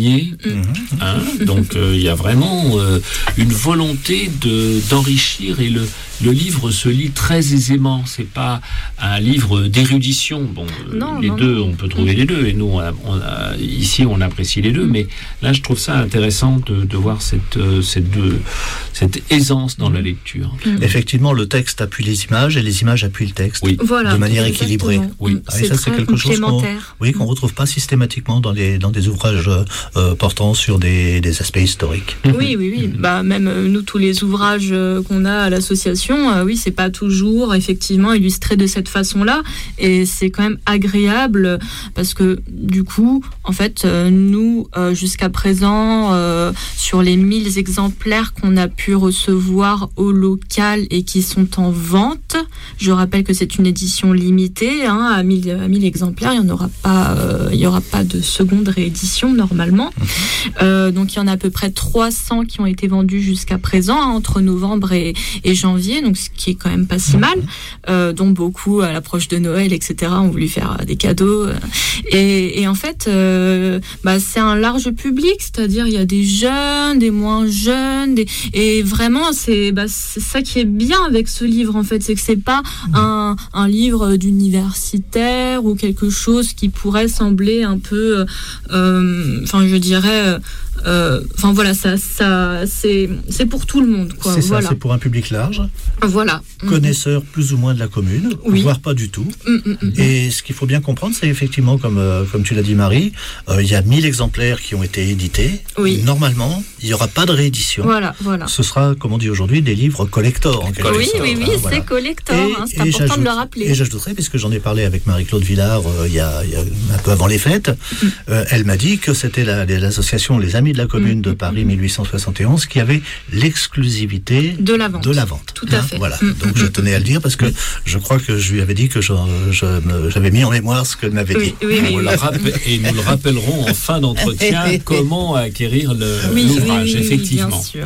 Hein, donc il y a vraiment une volonté d'enrichir, et le livre se lit très aisément. C'est pas un livre d'érudition. Bon, on peut trouver les deux, et nous ici on apprécie les deux, mais là je trouve ça intéressant de voir cette aisance dans la lecture. Effectivement, le texte appuie les images et les images appuient le texte, voilà, de manière équilibrée. Oui, et ça, c'est quelque chose qu'on retrouve pas systématiquement dans des ouvrages portant sur des aspects historiques. Oui. Bah, même nous, tous les ouvrages qu'on a à l'association, c'est pas toujours effectivement illustré de cette façon-là, et c'est quand même agréable parce que du coup, en fait, nous, jusqu'à présent, sur les 1000 exemplaires qu'on a pu recevoir au local et qui sont en vente, je rappelle que c'est une édition limitée, à 1000 exemplaires, il y aura pas de seconde réédition normalement. Donc il y en a à peu près 300 qui ont été vendus jusqu'à présent, entre novembre et janvier, donc ce qui est quand même pas si mal, dont beaucoup à l'approche de Noël, etc., ont voulu faire des cadeaux. Et en fait, c'est un large public, c'est-à-dire il y a des jeunes, des moins jeunes, et vraiment c'est ça qui est bien avec ce livre, en fait, c'est que c'est pas un livre d'universitaire ou quelque chose qui pourrait sembler un peu, je dirais, ça c'est pour tout le monde, quoi. C'est ça, c'est pour un public large. Voilà. Connaisseur plus ou moins de la commune, voire pas du tout. Et ce qu'il faut bien comprendre, c'est effectivement, comme tu l'as dit, Marie, il y a 1000 exemplaires qui ont été édités. Normalement, il n'y aura pas de réédition. Voilà. Ce sera, comme on dit aujourd'hui, des livres collector, en quelque sorte. Oui, c'est collector, c'est important de le rappeler. Et j'ajouterais, puisque j'en ai parlé avec Marie-Claude Villard il y a un peu avant les fêtes, elle m'a dit que c'était l'association Les Amis de la Commune de Paris 1871 qui avait l'exclusivité de la vente. Tout à fait. Voilà. Donc je tenais à le dire parce que je crois que je lui avais dit que j'avais mis en mémoire ce qu'elle m'avait dit. Et nous le rappellerons en fin d'entretien comment acquérir l'ouvrage, effectivement. Bien sûr.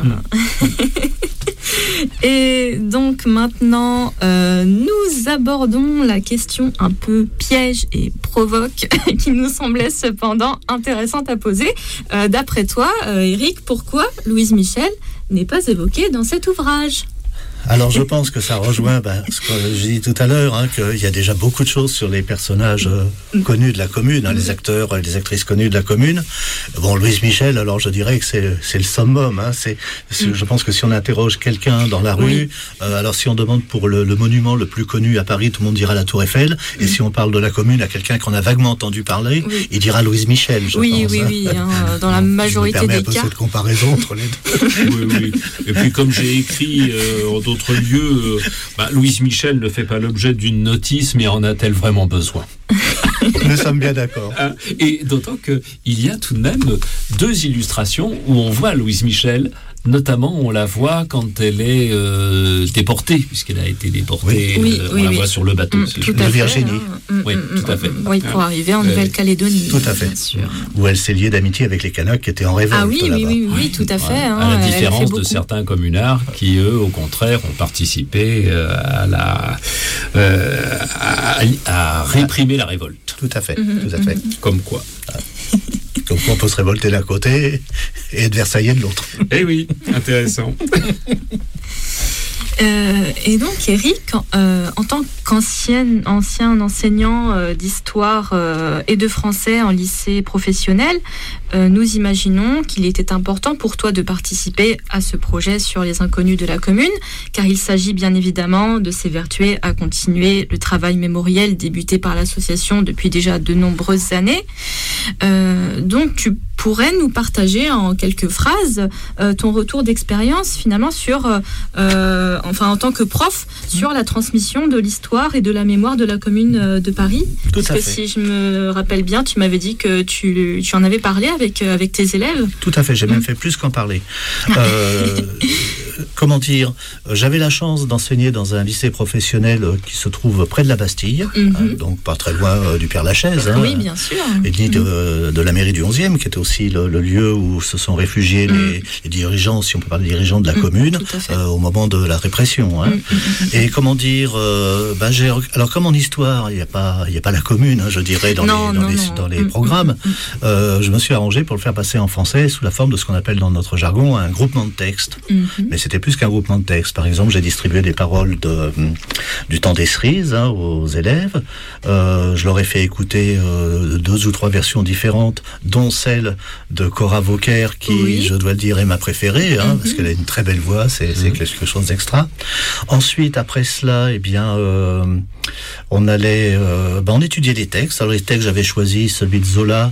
Et donc maintenant, nous abordons la question un peu piège et provoque qui nous semblait cependant intéressante à poser. D'après toi, Eric, pourquoi Louise Michel n'est pas évoquée dans cet ouvrage ? Alors je pense que ça rejoint ce que j'ai dit tout à l'heure, qu'il y a déjà beaucoup de choses sur les personnages connus de la commune, les acteurs et les actrices connues de la commune. Bon, Louise Michel, alors je dirais que c'est le summum. Je pense que si on interroge quelqu'un dans la rue, alors si on demande pour le monument le plus connu à Paris, tout le monde dira la Tour Eiffel. Et si on parle de la commune à quelqu'un qu'on a vaguement entendu parler, il dira Louise Michel, je pense. Dans la majorité des cas. Je me permets un peu cette comparaison entre les deux. Oui. Et puis comme j'ai écrit d'autres lieux, Louise Michel ne fait pas l'objet d'une notice, mais en a-t-elle vraiment besoin ? Nous sommes bien d'accord. Et d'autant qu'il y a tout de même 2 illustrations où on voit Louise Michel. Notamment, on la voit quand elle est déportée, puisqu'elle a été déportée. On la voit sur le bateau. De Virginie. Tout à fait. Oui, pour arriver en Nouvelle-Calédonie. Tout à fait. Où elle s'est liée d'amitié avec les Kanaks qui étaient en révolte. Oui, tout à fait. À la différence de certains communards qui, eux, au contraire, ont participé à réprimer la révolte. Tout à fait. Comme quoi. Donc on peut se révolter d'un côté et être versaillais de l'autre. Eh oui, intéressant. Et donc Eric, en tant qu'ancien enseignant d'histoire et de français en lycée professionnel, nous imaginons qu'il était important pour toi de participer à ce projet sur les inconnus de la commune, car il s'agit bien évidemment de s'évertuer à continuer le travail mémoriel débuté par l'association depuis déjà de nombreuses années. Donc tu pourrais nous partager en quelques phrases ton retour d'expérience finalement sur, en tant que prof, sur la transmission de l'histoire et de la mémoire de la commune de Paris. Parce que si je me rappelle bien, tu m'avais dit que tu en avais parlé avec tes élèves. Tout à fait, j'ai même fait plus qu'en parler. comment dire, j'avais la chance d'enseigner dans un lycée professionnel qui se trouve près de la Bastille, donc pas très loin du Père-Lachaise. Oui, bien sûr. Et ni de la mairie du 11e, qui était aussi le lieu où se sont réfugiés les dirigeants, si on peut parler des dirigeants de la commune, au moment de la répression. Et comment dire, alors comme en histoire, il n'y a pas la commune, je dirais, dans les programmes, je me suis arrangé pour le faire passer en français sous la forme de ce qu'on appelle dans notre jargon un groupement de texte. Mais c'était plus qu'un groupement de texte. Par exemple, j'ai distribué des paroles du temps des cerises aux élèves. Je leur ai fait écouter 2 ou 3 versions différentes, dont celle de Cora Vauquer, qui, je dois le dire, est ma préférée, parce qu'elle a une très belle voix, c'est quelque chose d'extra. Ensuite, après cela, on étudiait les textes. Alors les textes, j'avais choisi celui de Zola,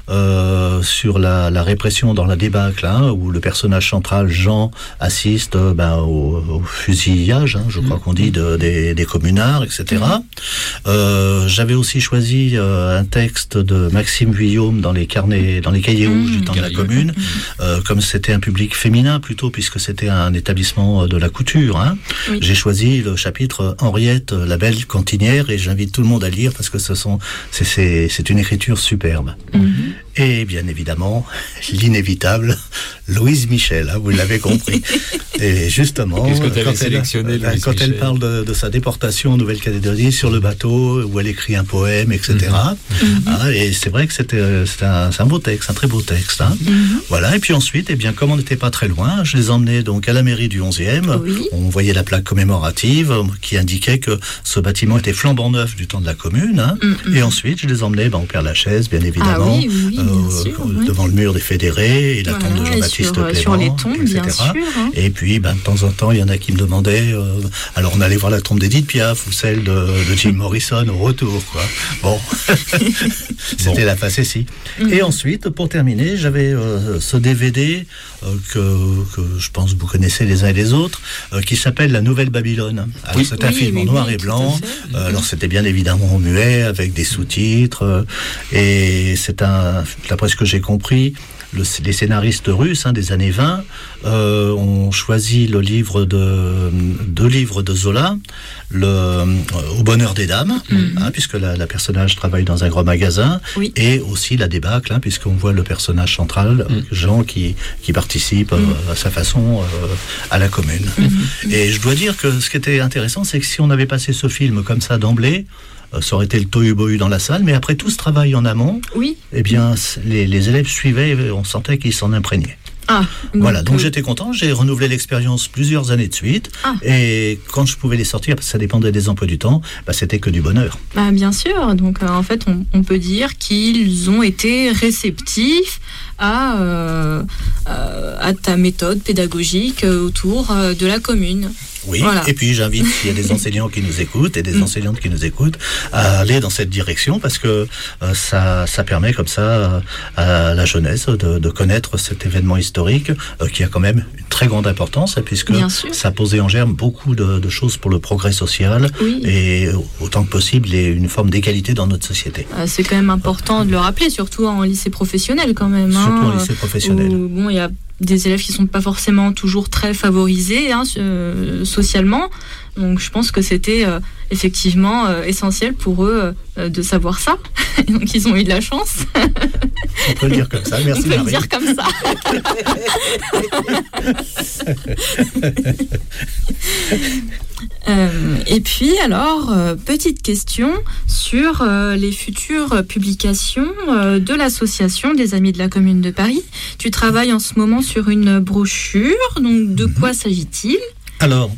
sur la répression dans la débâcle, où le personnage central, Jean, assiste au fusillage, je crois qu'on dit, des communards, etc. J'avais aussi choisi un texte de Maxime Vuillaume dans les cahiers rouges du temps de la commune, comme c'était un public féminin plutôt, puisque c'était un établissement de la couture. J'ai choisi le chapitre Henriette, la belle cantinière, et j'invite tout le monde à lire parce que c'est une écriture superbe. Et bien évidemment, l'inévitable Louise Michel, vous l'avez compris. Et justement, qu'est-ce que tu avais sélectionné, quand elle parle de sa déportation en Nouvelle-Calédonie sur le bateau, où elle écrit un poème, etc. Et c'est vrai que c'est un beau texte, un très beau texte. Voilà. Et puis ensuite, comme on n'était pas très loin, je les emmenais donc à la mairie du 11e. On voyait la plaque commémorative qui indiquait que ce bâtiment était flambant neuf du temps de la commune. Et ensuite, je les emmenais au Père-Lachaise, bien évidemment. Devant le mur des Fédérés et la tombe de Jean-Baptiste Clément, sur les tombes, etc. bien sûr. Et puis, de temps en temps, il y en a qui me demandaient. Alors, on allait voir la tombe d'Edith Piaf ou celle de Jim Morrison au retour, quoi. Bon, c'était la facétie. Et ensuite, pour terminer, j'avais ce DVD que je pense que vous connaissez les uns et les autres, qui s'appelle La Nouvelle Babylone. Alors, c'est un film en noir et blanc. Alors, c'était bien évidemment en muet avec des sous-titres. Et c'est d'après ce que j'ai compris, les scénaristes russes des années 20 ont choisi deux livres de Zola, Au bonheur des dames, puisque la personnage travaille dans un grand magasin, et aussi La débâcle, puisqu'on voit le personnage central, Jean, qui participe à sa façon à la commune. Et je dois dire que ce qui était intéressant, c'est que si on avait passé ce film comme ça d'emblée, ça aurait été le tohu-bohu dans la salle, mais après tout ce travail en amont, les élèves suivaient et on sentait qu'ils s'en imprégnaient. Voilà, donc j'étais content, j'ai renouvelé l'expérience plusieurs années de suite, et quand je pouvais les sortir, parce que ça dépendait des emplois du temps, c'était que du bonheur. Bien sûr, donc en fait on peut dire qu'ils ont été réceptifs à ta méthode pédagogique autour de la commune. Oui, et puis j'invite, s'il y a des enseignants qui nous écoutent et des enseignantes qui nous écoutent, à aller dans cette direction, parce que ça permet comme ça à la jeunesse de connaître cet événement historique qui a quand même une très grande importance, puisque ça posait en germe beaucoup de choses pour le progrès social et autant que possible une forme d'égalité dans notre société. C'est quand même important de le rappeler, surtout en lycée professionnel quand même. Surtout en lycée professionnel. Où il y a des élèves qui sont pas forcément toujours très favorisés socialement. Donc je pense que c'était effectivement essentiel pour eux de savoir ça. Donc ils ont eu de la chance. On peut le dire comme ça, merci Marie. On peut le dire comme ça. Et puis alors, petite question sur les futures publications de l'association des Amis de la Commune de Paris. Tu travailles en ce moment sur une brochure, donc de quoi s'agit-il ? Alors,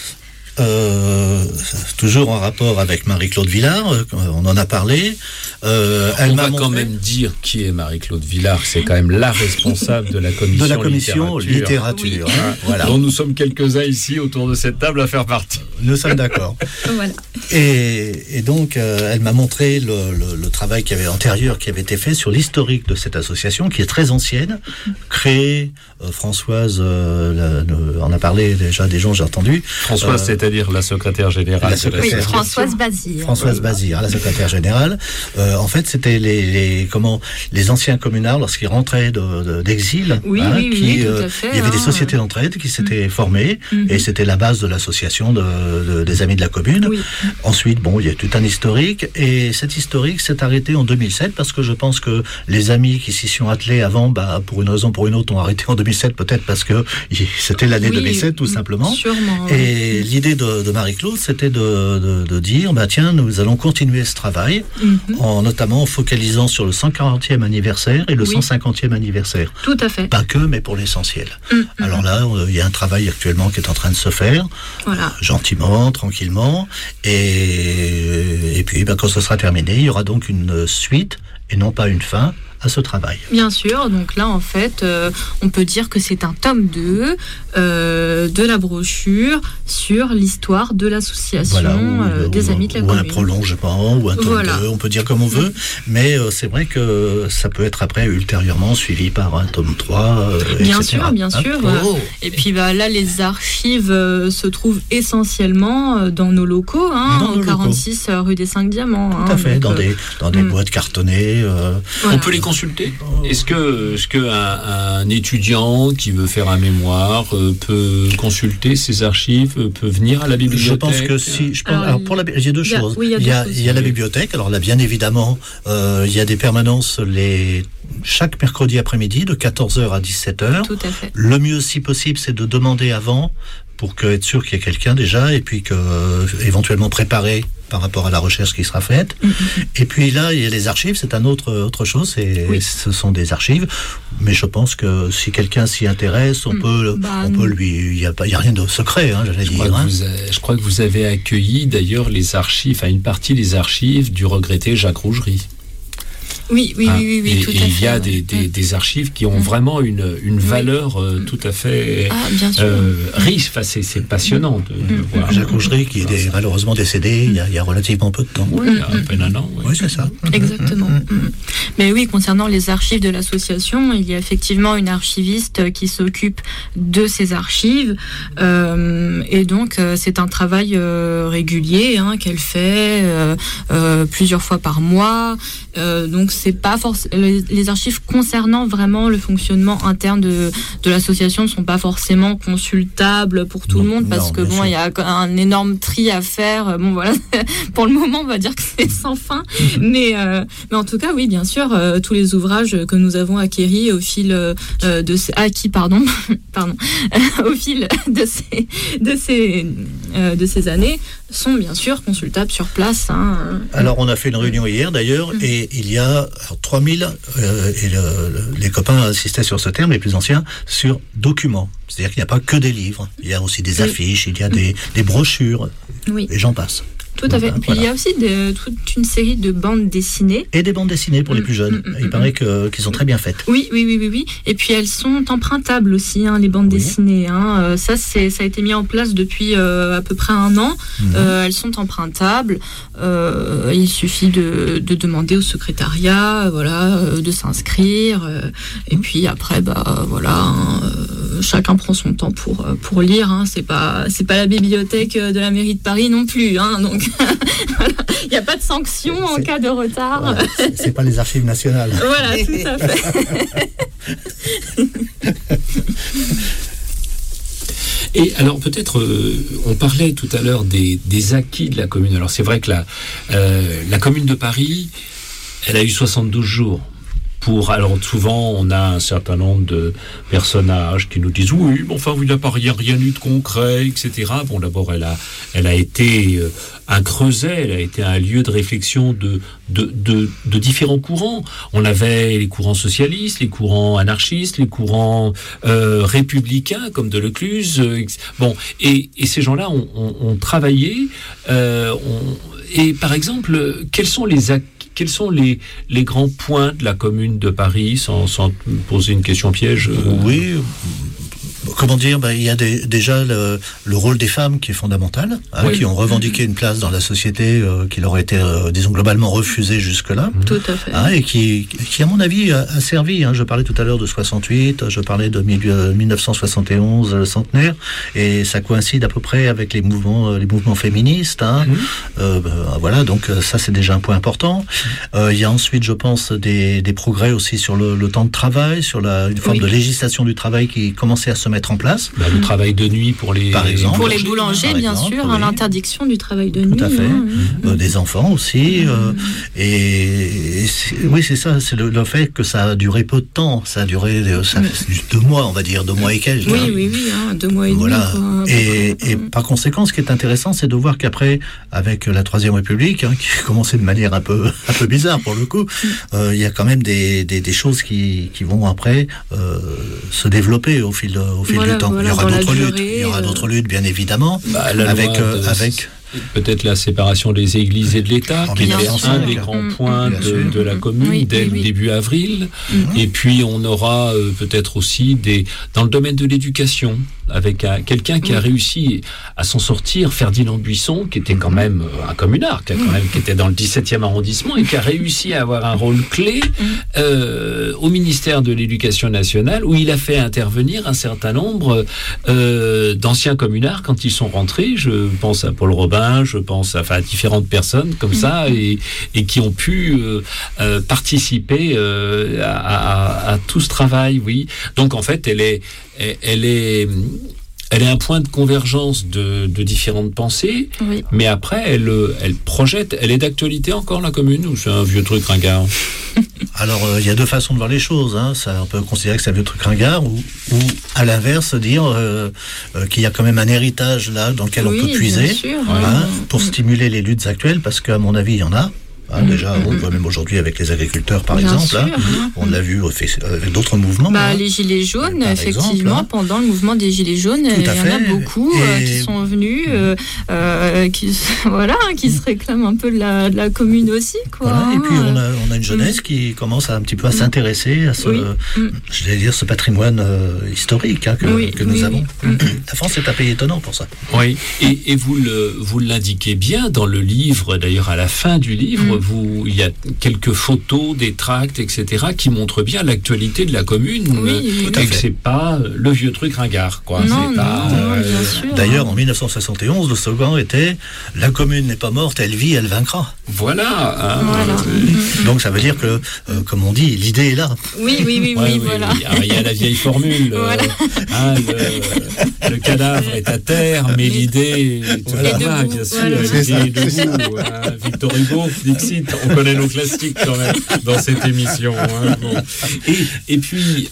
toujours en rapport avec Marie-Claude Villard, on en a parlé. On va quand même dire qui est Marie-Claude Villard, c'est quand même la responsable de la commission littérature. Voilà. Dont nous sommes quelques-uns ici autour de cette table à faire partie. Nous sommes d'accord. Voilà. Et donc, elle m'a montré le travail qui avait été fait sur l'historique de cette association, qui est très ancienne, créée. Françoise en a parlé déjà, des gens j'ai entendu. Françoise, c'est c'est-à-dire la secrétaire générale. La secrétaire. Oui, Françoise Bazire. Françoise Bazire, la secrétaire générale. En fait, c'était les anciens communards lorsqu'ils rentraient d'exil. Oui, hein, oui, qui, tout à fait. il y avait des sociétés d'entraide qui s'étaient formées et c'était la base de l'association des Amis de la Commune. Oui. Ensuite, bon, il y a tout un historique et cet historique s'est arrêté en 2007 parce que je pense que les amis qui s'y sont attelés avant, pour une raison ou pour une autre, ont arrêté en 2007, peut-être parce que c'était l'année 2007 tout simplement. Sûrement. Et l'idée de Marie-Claude, c'était de dire, tiens, nous allons continuer ce travail, notamment en focalisant sur le 140e anniversaire et le 150e anniversaire. Tout à fait. Pas que, mais pour l'essentiel. Alors là, il y a un travail actuellement qui est en train de se faire, gentiment, tranquillement, et puis quand ce sera terminé, il y aura donc une suite et non pas une fin à ce travail. Bien sûr, donc là en fait, on peut dire que c'est un tome 2 de la brochure sur l'histoire de l'association des Amis de la Commune. Ou un prolongement, ou un tome 2, on peut dire comme on veut, mais c'est vrai que ça peut être après ultérieurement suivi par un tome 3, bien etc. sûr, bien sûr. Et puis là, les archives se trouvent essentiellement dans nos locaux, au 46 rue des 5 Diamants. Tout à fait, dans des boîtes cartonnées. On peut les consulter. Est-ce que un étudiant qui veut faire un mémoire peut consulter ces archives, peut venir à la bibliothèque? Je pense que si. Il y a deux choses. Il y a la bibliothèque. Alors là, bien évidemment, il y a des permanences chaque mercredi après-midi de 14h à 17h. Tout à fait. Le mieux, si possible, c'est de demander avant pour être sûr qu'il y ait quelqu'un déjà et puis éventuellement préparer par rapport à la recherche qui sera faite. Et puis là, il y a les archives, c'est autre chose, ce sont des archives, mais je pense que si quelqu'un s'y intéresse, on peut lui, il y a rien de secret, j'allais dire. Je crois que vous avez accueilli d'ailleurs les archives, une partie des archives du regretté Jacques Rougerie. Oui, tout à fait. Il y a des archives qui ont vraiment une valeur tout à fait riche. Enfin, c'est passionnant de voir. Jacques Rougerie, qui est malheureusement décédé il y a relativement peu de temps. Oui, il y a à peine un an. Oui, c'est ça. Exactement. Mais oui, concernant les archives de l'association, il y a effectivement une archiviste qui s'occupe de ces archives. Et donc, c'est un travail régulier qu'elle fait plusieurs fois par mois. Donc c'est pas les archives concernant vraiment le fonctionnement interne de l'association ne sont pas forcément consultables pour tout le monde parce que il y a un énorme tri à faire. Pour le moment on va dire que c'est sans fin, mais en tout cas oui, bien sûr, tous les ouvrages que nous avons acquis au fil au fil de ces années sont bien sûr consultables sur place. Alors on a fait une réunion hier d'ailleurs et il y a 3000 et les copains insistaient sur ce terme, les plus anciens, sur documents. C'est-à-dire qu'il n'y a pas que des livres, il y a aussi des affiches, il y a des brochures, et j'en passe. Tout à fait. Puis il y a aussi toute une série de bandes dessinées. Et des bandes dessinées pour les plus jeunes. Il paraît qu'ils sont très bien faites. Oui. Et puis elles sont empruntables aussi, les bandes dessinées. Ça a été mis en place depuis à peu près un an. Elles sont empruntables. Il suffit de demander au secrétariat, de s'inscrire. Et puis après, chacun prend son temps pour lire. C'est pas la bibliothèque de la mairie de Paris non plus. Donc il n'y a pas de sanction en cas de retard. Voilà, c'est pas les archives nationales. Voilà, tout à fait. Et alors peut-être, on parlait tout à l'heure des acquis de la commune. Alors c'est vrai que la commune de Paris, elle a eu 72 jours. Alors souvent, on a un certain nombre de personnages qui nous disent oui, mais enfin, il n'y a pas rien eu de concret, etc. Bon, d'abord, elle a été un creuset, elle a été un lieu de réflexion de différents courants. On avait les courants socialistes, les courants anarchistes, les courants républicains, comme Delecluze. Et ces gens-là ont travaillé. Et par exemple, quels sont les grands points de la commune de Paris, sans poser une question piège? Oui, comment dire, il y a déjà le rôle des femmes qui est fondamental, qui ont revendiqué une place dans la société qui leur a été, disons, globalement refusée jusque-là. Tout à fait. Et qui, à mon avis, a servi. Je parlais tout à l'heure de 68, je parlais de 1971, le centenaire, et ça coïncide à peu près avec les mouvements féministes. Voilà, donc ça c'est déjà un point important. Il y a ensuite, je pense, des progrès aussi sur le temps de travail, sur une forme de législation du travail qui commençait à se mettre en place. Le travail de nuit pour les boulangers, bien sûr, l'interdiction du travail de nuit. Tout à fait. Des enfants aussi. Oui, c'est ça, c'est le fait que ça a duré peu de temps. Ça a duré 2 mois, on va dire, 2 mois et quelques. Oui, 2 mois et demi. Voilà. Et par conséquent, ce qui est intéressant, c'est de voir qu'après, avec la Troisième République, qui a commencé de manière un peu bizarre pour le coup, il y a quand même des choses qui vont après se développer au fil du temps. Il y aura d'autres luttes. Il y aura d'autres luttes, bien évidemment, avec peut-être la séparation des églises et de l'État, qui était un des grands points de la commune dès le début avril. Et puis on aura peut-être aussi dans le domaine de l'éducation, avec quelqu'un qui a réussi à s'en sortir, Ferdinand Buisson, qui était quand même un communard, qui était dans le 17e arrondissement et qui a réussi à avoir un rôle clé au ministère de l'Éducation nationale, où il a fait intervenir un certain nombre d'anciens communards quand ils sont rentrés. Je pense à Paul Robin, je pense à différentes personnes comme ça, et qui ont pu participer à tout ce travail. Oui. Donc en fait, elle est un point de convergence de différentes pensées, mais après, elle projette. Elle est d'actualité encore, la commune, ou c'est un vieux truc ringard? Alors, il y a 2 façons de voir les choses. Ça, on peut considérer que c'est un vieux truc ringard, ou à l'inverse, dire qu'il y a quand même un héritage là dans lequel on peut puiser, pour stimuler les luttes actuelles, parce qu'à mon avis, il y en a. Déjà, on le voit même aujourd'hui avec les agriculteurs, par exemple. On l'a vu avec d'autres mouvements. Les Gilets jaunes, effectivement, pendant le mouvement des Gilets jaunes, il y en a beaucoup qui sont venus, qui se réclament un peu de la commune aussi. Et puis, on a une jeunesse qui commence un petit peu à s'intéresser à ce patrimoine historique que nous avons. La France est un pays étonnant pour ça. Oui, et vous l'indiquez bien dans le livre, d'ailleurs, à la fin du livre, il y a quelques photos, des tracts, etc., qui montrent bien l'actualité de la commune, et que c'est pas le vieux truc ringard, quoi. Non, bien sûr. D'ailleurs, en 1971, le slogan était « La commune n'est pas morte, elle vit, elle vaincra ». Voilà. Donc ça veut dire que, comme on dit, l'idée est là. Oui, voilà. Il y a la vieille formule. Le cadavre est à terre, mais l'idée est debout. Bien sûr, l'idée est debout. Victor Hugo, Dixit, on connaît nos classiques quand même dans cette émission. Et puis,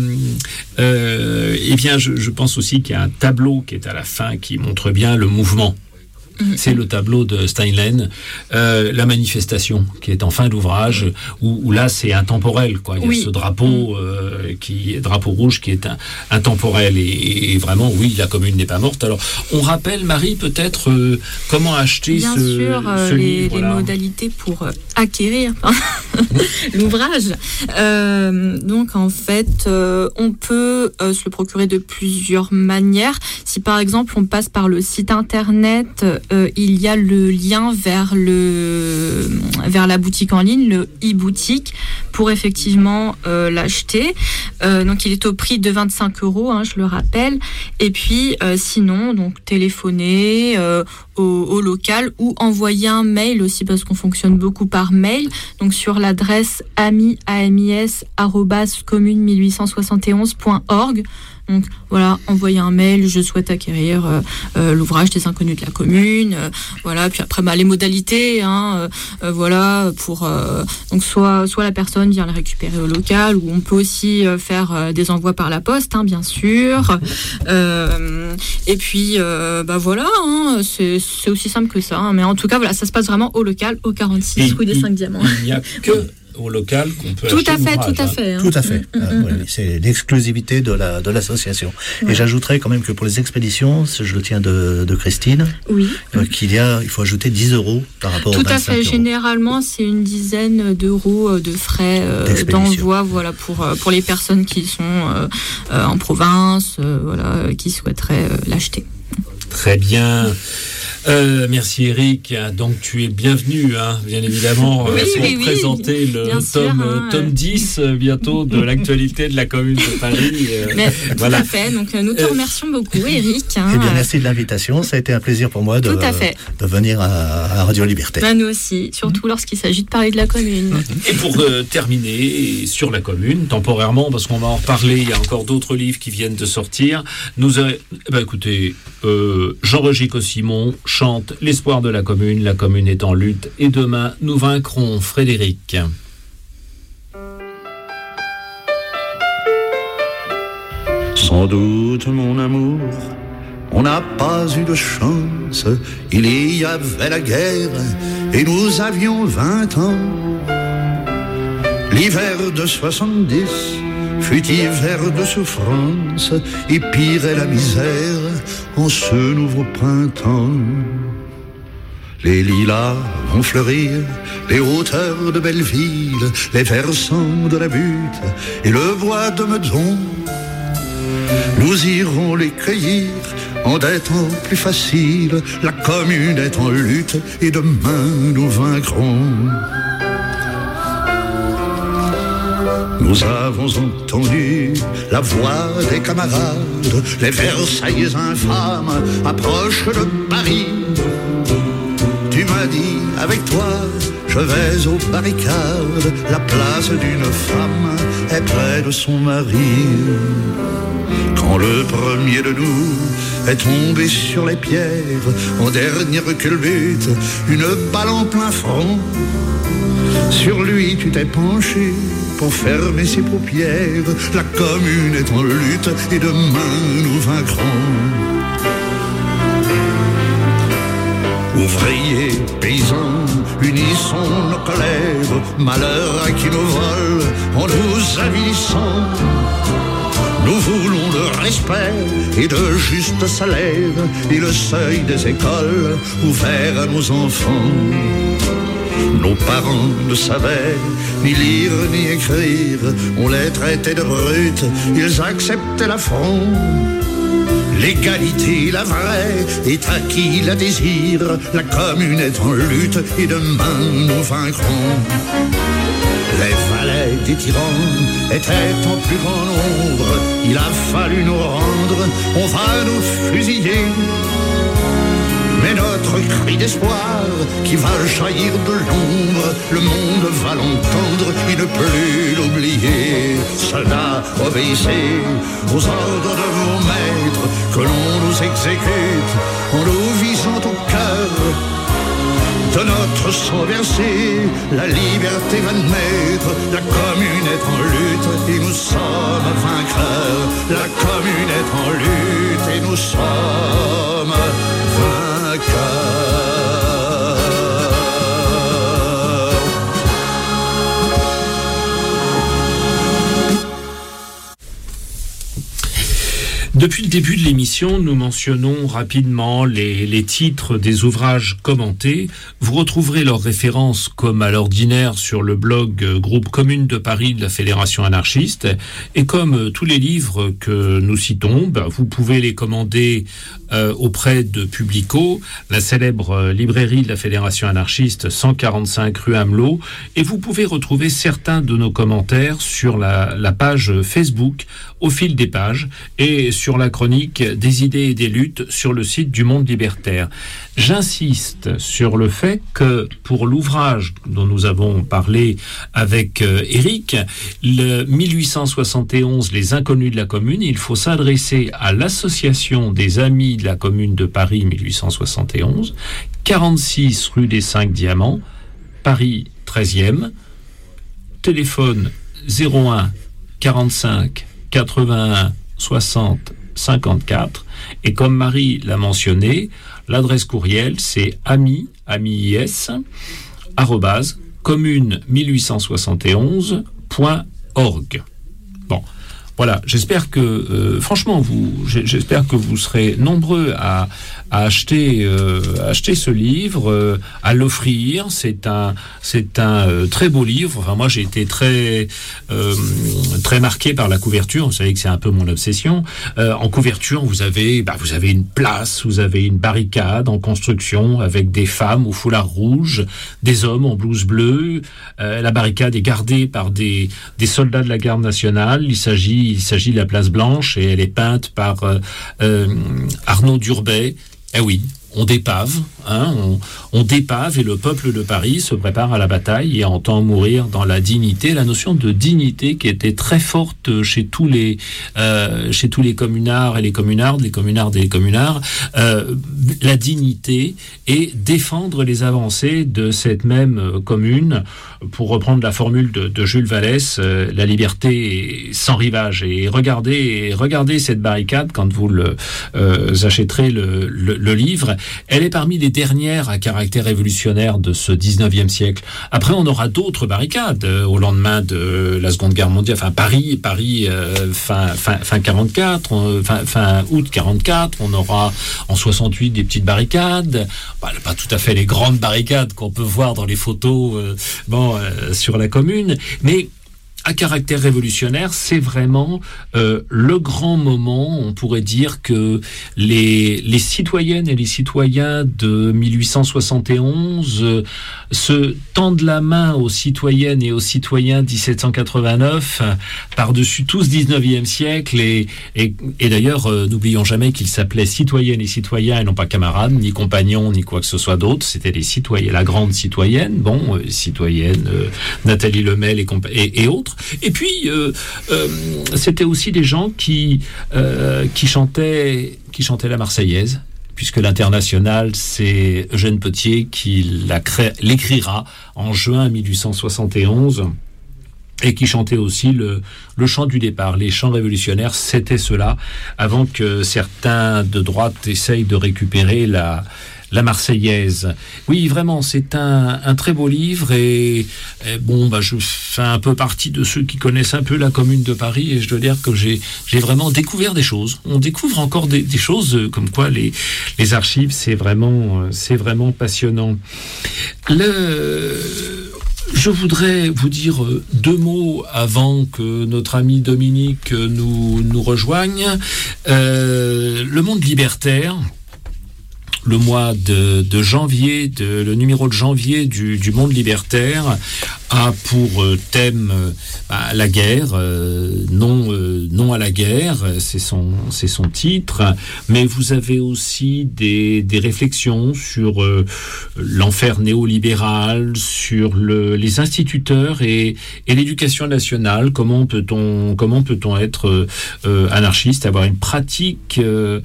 je pense aussi qu'il y a un tableau qui est à la fin qui montre bien le mouvement. C'est le tableau de Steinlen, la manifestation, qui est en fin d'ouvrage, où là c'est intemporel, quoi. Il y a ce drapeau drapeau rouge qui est intemporel, et vraiment, la commune n'est pas morte. Alors, on rappelle, Marie, peut-être comment acheter ce livre. Les modalités pour acquérir l'ouvrage. Donc en fait, on peut se le procurer de plusieurs manières. Si par exemple on passe par le site internet, il y a le lien vers la boutique en ligne, le e-boutique, pour effectivement l'acheter. Donc il est au prix de 25 €, je le rappelle. Et puis sinon, donc téléphoner au local ou envoyer un mail aussi, parce qu'on fonctionne beaucoup par mail, donc sur l'adresse amis@commune1871.org. Donc voilà, envoyer un mail, je souhaite acquérir l'ouvrage des Inconnus de la commune. Puis après les modalités, pour donc soit la personne vient le récupérer au local, ou on peut aussi faire des envois par la poste, bien sûr. Et puis c'est aussi simple que ça. Mais en tout cas, ça se passe vraiment au local, au 46 rue des 5 Diamants. Il n'y a que au local qu'on peut Tout acheter à fait, l'ouvrage, tout à fait. hein. Tout à fait. Oui, c'est l'exclusivité de l'association. Ouais. Et j'ajouterais quand même que pour les expéditions, je le tiens de Christine, Oui. il faut ajouter 10 € par rapport aux Tout 25 à fait. €. Généralement, c'est une dizaine d'euros de frais D'expédition. d'envoi, voilà, pour les personnes qui sont en province, voilà, qui souhaiteraient l'acheter. Très bien. Merci Eric. Donc tu es bienvenu, hein, bien évidemment, Oui, pour oui, présenter le bien sûr, tome 10 bientôt de l'actualité de la commune de Paris. Mais, voilà. Tout à fait. Donc nous te remercions beaucoup, Eric. hein. Eh bien, merci de l'invitation. Ça a été un plaisir pour moi de venir à Radio Liberté. Ben, nous aussi, surtout lorsqu'il s'agit de parler de la commune. Et pour terminer sur la commune, temporairement, parce qu'on va en reparler, il y a encore d'autres livres qui viennent de sortir. Écoutez, Jean-Roger Simon chante l'espoir de la commune est en lutte, et demain nous vaincrons. Frédéric. Sans doute, mon amour, on n'a pas eu de chance. Il y avait la guerre et nous avions 20 ans. L'hiver de 70 fut hiver de souffrance, et pire est la misère en ce nouveau printemps. Les lilas vont fleurir, les hauteurs de Belleville, les versants de la Butte et le bois de Meudon. Nous irons les cueillir en des temps plus faciles. La commune est en lutte et demain nous vaincrons. Nous avons entendu la voix des camarades, les Versaillais infâmes approchent de Paris. Tu m'as dit, avec toi, je vais aux barricades. La place d'une femme est près de son mari. Quand le premier de nous est tombé sur les pierres, en dernière culbute, une balle en plein front. Sur lui tu t'es penché pour fermer ses paupières. La commune est en lutte et demain nous vaincrons. Ouvriers, paysans, unissons nos colères. Malheur à qui nous vole en nous avilissant. Nous voulons le respect et de justes salaires, et le seuil des écoles ouvert à nos enfants. Nos parents ne savaient ni lire ni écrire, on les traitait de brutes, ils acceptaient l'affront. L'égalité, la vraie, est acquis, la désir. La commune est en lutte et demain nous vaincrons. Les valets des tyrans étaient en plus grand nombre. Il a fallu nous rendre, on va nous fusiller. Mais notre cri d'espoir qui va jaillir de l'ombre, le monde va l'entendre et ne plus l'oublier. Soldats, obéissez aux ordres de vos maîtres, que l'on nous exécute en nous visant au cœur. De notre sang versé, la liberté va naître. La commune est en lutte et nous sommes vainqueurs. La commune est en lutte et nous sommes vainqueurs. Depuis le début de l'émission, nous mentionnons rapidement les titres des ouvrages commentés. Vous retrouverez leurs références comme à l'ordinaire sur le blog Groupe Commune de Paris de la Fédération anarchiste. Et comme tous les livres que nous citons, vous pouvez les commander auprès de Publico, la célèbre librairie de la Fédération anarchiste, 145 rue Amelot. Et vous pouvez retrouver certains de nos commentaires sur la page Facebook au fil des pages et sur la chronique des idées et des luttes sur le site du Monde Libertaire. J'insiste sur le fait que pour l'ouvrage dont nous avons parlé avec Eric, le 1871, Les Inconnus de la Commune, il faut s'adresser à l'Association des Amis de la Commune de Paris 1871, 46 rue des 5 Diamants, Paris 13e, téléphone 01 45 81 60 54, et comme Marie l'a mentionné, l'adresse courriel c'est ami@, commune1871.org. Bon. Voilà, j'espère que, franchement, j'espère que vous serez nombreux à acheter ce livre, à l'offrir. C'est un très beau livre. Enfin, moi, j'ai été très marqué par la couverture. Vous savez que c'est un peu mon obsession. En couverture, vous avez une place, vous avez une barricade en construction avec des femmes au foulard rouge, des hommes en blouse bleue. La barricade est gardée par des soldats de la garde nationale. Il s'agit de la place Blanche et elle est peinte par Arnaud Durbet. Eh oui, on dépave, on dépave et le peuple de Paris se prépare à la bataille et entend mourir dans la dignité. La notion de dignité qui était très forte chez tous les communards et les communardes, la dignité et défendre les avancées de cette même commune. Pour reprendre la formule de Jules Vallès, la liberté sans rivage. Et regardez cette barricade quand vous achèterez le livre. Elle est parmi les dernières à caractère révolutionnaire de ce 19e siècle. Après, on aura d'autres barricades au lendemain de la Seconde Guerre mondiale. Enfin, Paris, fin 44, fin août 44. On aura en 68 des petites barricades. Pas tout à fait les grandes barricades qu'on peut voir dans les photos. Sur la commune, mais à caractère révolutionnaire, c'est vraiment le grand moment. On pourrait dire que les citoyennes et les citoyens de 1871 se tendent la main aux citoyennes et aux citoyens 1789 par-dessus tout ce 19e siècle. Et d'ailleurs, n'oublions jamais qu'ils s'appelaient citoyennes et citoyens et non pas camarades, ni compagnons, ni quoi que ce soit d'autre. C'était les citoyens, la grande citoyenne, citoyenne Nathalie Lemel et autres. Et puis, c'était aussi des gens qui chantaient la Marseillaise, puisque l'Internationale, c'est Eugène Potier qui l'écrira en juin 1871 et qui chantait aussi le chant du départ. Les chants révolutionnaires, c'était cela, avant que certains de droite essayent de récupérer la Marseillaise. Oui, vraiment, c'est un très beau livre et je fais un peu partie de ceux qui connaissent un peu la Commune de Paris et je dois dire que j'ai vraiment découvert des choses. On découvre encore des choses comme quoi les archives, c'est vraiment passionnant. Je voudrais vous dire deux mots avant que notre ami Dominique nous rejoigne. Le Monde libertaire, le mois de janvier, le numéro de janvier du Monde libertaire a pour thème la guerre, non à la guerre, c'est son titre, mais vous avez aussi des réflexions sur l'enfer néolibéral, sur les instituteurs et l'éducation nationale. Comment peut-on être anarchiste, avoir une pratique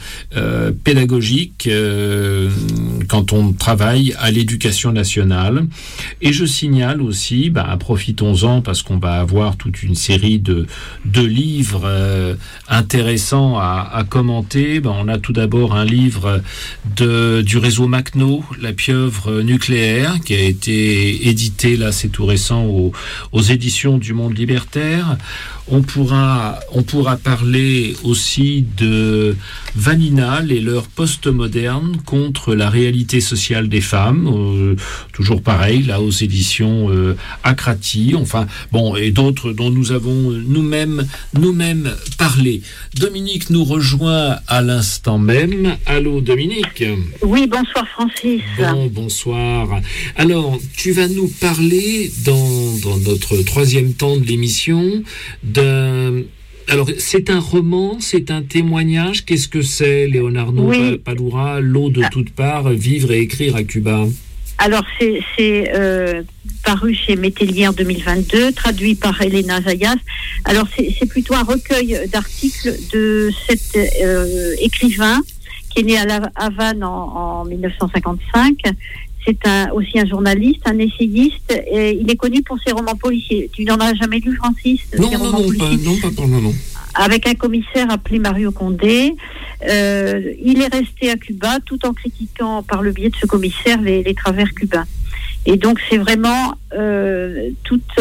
pédagogique quand on travaille à l'éducation nationale. Et je signale aussi, profitons-en parce qu'on va avoir toute une série de livres intéressants à commenter. On a tout d'abord un livre du réseau Macno, La pieuvre nucléaire, qui a été édité, là c'est tout récent, aux éditions du Monde libertaire. On pourra parler aussi de Vanina et leur postmoderne contre la réalité sociale des femmes, toujours pareil, là aux éditions Acrati, et d'autres dont nous avons nous-mêmes parlé. Dominique nous rejoint à l'instant même. Allô Dominique. Oui, bonsoir Francis. Bonsoir. Alors, tu vas nous parler dans notre troisième temps de l'émission alors, c'est un roman, c'est un témoignage. Qu'est-ce que c'est, Leonardo Padura, L'eau de toutes parts, vivre et écrire à Cuba? Alors, c'est paru chez Métellier en 2022, traduit par Elena Zayas. Alors, c'est plutôt un recueil d'articles de cet écrivain qui est né à La Havane en 1955. C'est aussi un journaliste, un essayiste, et il est connu pour ses romans policiers. Tu n'en as jamais lu, Francis? Non, pas pour le moment. Avec un commissaire appelé Mario Condé. Il est resté à Cuba tout en critiquant par le biais de ce commissaire les travers cubains. Et donc c'est vraiment toutes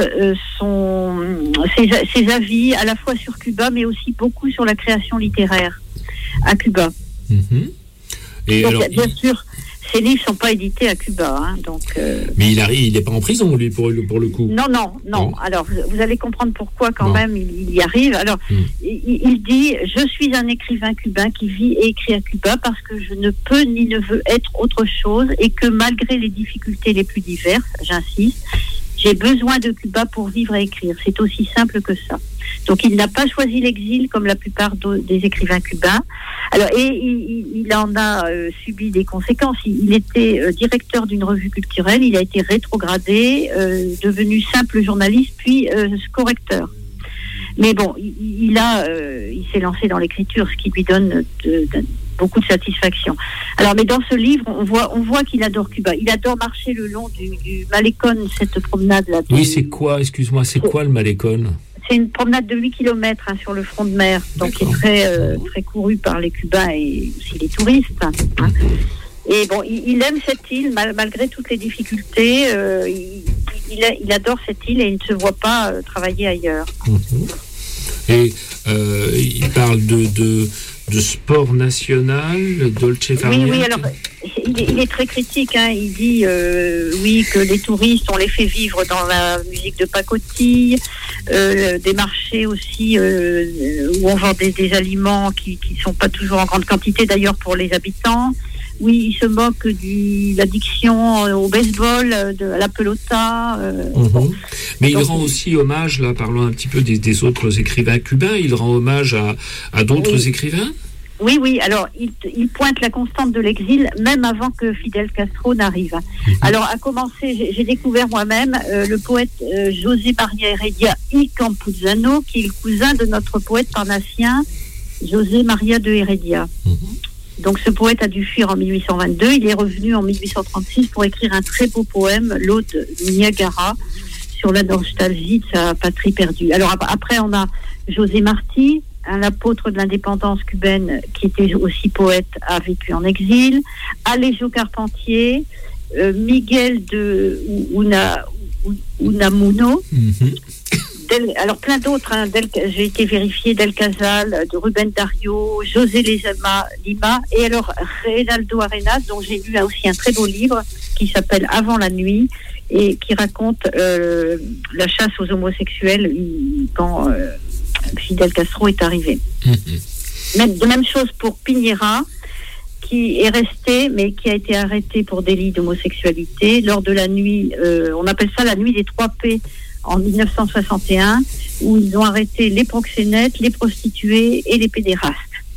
ses avis à la fois sur Cuba, mais aussi beaucoup sur la création littéraire à Cuba. Et donc, alors, bien sûr, ces livres ne sont pas édités à Cuba. Hein, donc, mais il n'est pas en prison, lui, pour le coup. Non. Alors, vous allez comprendre pourquoi quand même il y arrive. Alors, il dit « Je suis un écrivain cubain qui vit et écrit à Cuba parce que je ne peux ni ne veux être autre chose et que malgré les difficultés les plus diverses, j'insiste, j'ai besoin de Cuba pour vivre et écrire. C'est aussi simple que ça. » Donc, il n'a pas choisi l'exil comme la plupart des écrivains cubains. Alors, et il en a subi des conséquences. Il était directeur d'une revue culturelle. Il a été rétrogradé, devenu simple journaliste, puis correcteur. Mais bon, il s'est lancé dans l'écriture, ce qui lui donne beaucoup de satisfaction. Alors, mais dans ce livre, on voit qu'il adore Cuba. Il adore marcher le long du Malecón, cette promenade-là. Oui, c'est quoi le Malecón ? C'est une promenade de 8 km sur le front de mer, donc qui est très courue par les Cubains et aussi les touristes. Hein. Et bon, il aime cette île malgré toutes les difficultés. Il adore cette île et il ne se voit pas travailler ailleurs. Et il parle de sport national, Dolce Farniente. Oui, alors il est très critique. Hein. Il dit que les touristes, on les fait vivre dans la musique de pacotille, des marchés aussi où on vend des aliments qui sont pas toujours en grande quantité d'ailleurs pour les habitants. Oui, il se moque de l'addiction au baseball, à la pelota. Mais il rend aussi hommage, là, parlons un petit peu des autres écrivains cubains, il rend hommage à d'autres écrivains. Oui, alors il pointe la constante de l'exil, même avant que Fidel Castro n'arrive. Alors, à commencer, j'ai découvert moi-même le poète José María Heredia y Campuzano, qui est le cousin de notre poète parnassien, José María de Heredia. Donc ce poète a dû fuir en 1822, il est revenu en 1836 pour écrire un très beau poème, l'Ode Niagara, sur la nostalgie de sa patrie perdue. Alors après on a José Martí, un apôtre de l'indépendance cubaine qui était aussi poète, a vécu en exil, Alejo Carpentier, Miguel de Unamuno, alors plein d'autres, hein, j'ai été vérifié, Del Casal, de Rubén Dario, José Lima, et alors Reinaldo Arenas, dont j'ai lu aussi un très beau livre qui s'appelle Avant la nuit, et qui raconte la chasse aux homosexuels quand Fidel Castro est arrivé. De même chose pour Piñera, qui est resté, mais qui a été arrêté pour délit d'homosexualité lors de la nuit, on appelle ça la nuit des 3 P, en 1961, où ils ont arrêté les proxénètes, les prostituées et les pédérastes.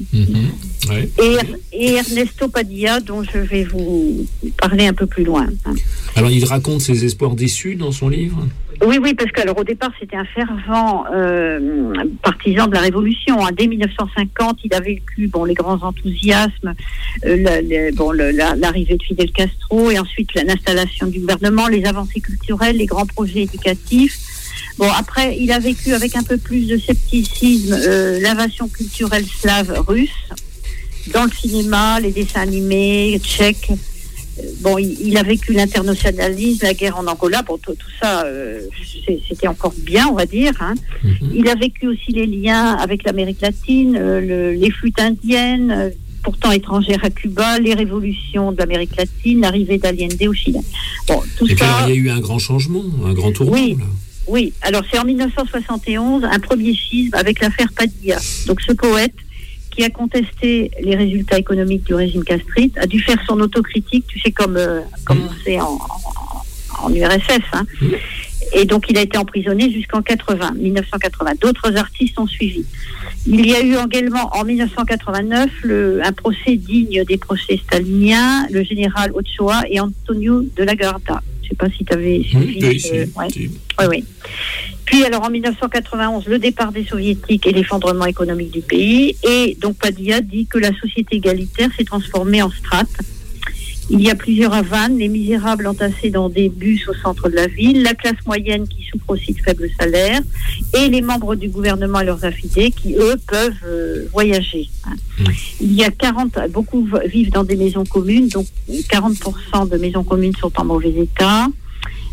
Et Ernesto Padilla, dont je vais vous parler un peu plus loin. Alors, il raconte ses espoirs déçus dans son livre ? Oui, parce qu'au départ, c'était un fervent partisan de la Révolution. Dès 1950, il a vécu les grands enthousiasmes, l'arrivée de Fidel Castro et ensuite l'installation du gouvernement, les avancées culturelles, les grands projets éducatifs. Après, il a vécu avec un peu plus de scepticisme l'invasion culturelle slave russe dans le cinéma, les dessins animés tchèques. Il a vécu l'internationalisme, la guerre en Angola. Tout ça, c'était encore bien, on va dire. Hein. Il a vécu aussi les liens avec l'Amérique latine, les flûtes indiennes, pourtant étrangères à Cuba, les révolutions de l'Amérique latine, l'arrivée d'Allende au Chili. Puis il y a eu un grand changement, un grand tournant. Oui. Alors c'est en 1971 un premier schisme avec l'affaire Padilla. Donc ce poète, qui a contesté les résultats économiques du régime castriste, a dû faire son autocritique, tu sais, comme on sait en URSS. Hein. Et donc, il a été emprisonné jusqu'en 1980. D'autres artistes ont suivi. Il y a eu également, en 1989, un procès digne des procès staliniens, le général Ochoa et Antonio de la Garda. Je ne sais pas si tu avais suivi. Oui. Puis, alors, en 1991, le départ des Soviétiques et l'effondrement économique du pays. Et donc, Padilla dit que la société égalitaire s'est transformée en strates. Il y a plusieurs Havanes, les misérables entassés dans des bus au centre de la ville, la classe moyenne qui souffre aussi de faibles salaires, et les membres du gouvernement et leurs affidés qui, eux, peuvent voyager. Il y a beaucoup vivent dans des maisons communes, donc 40% de maisons communes sont en mauvais état.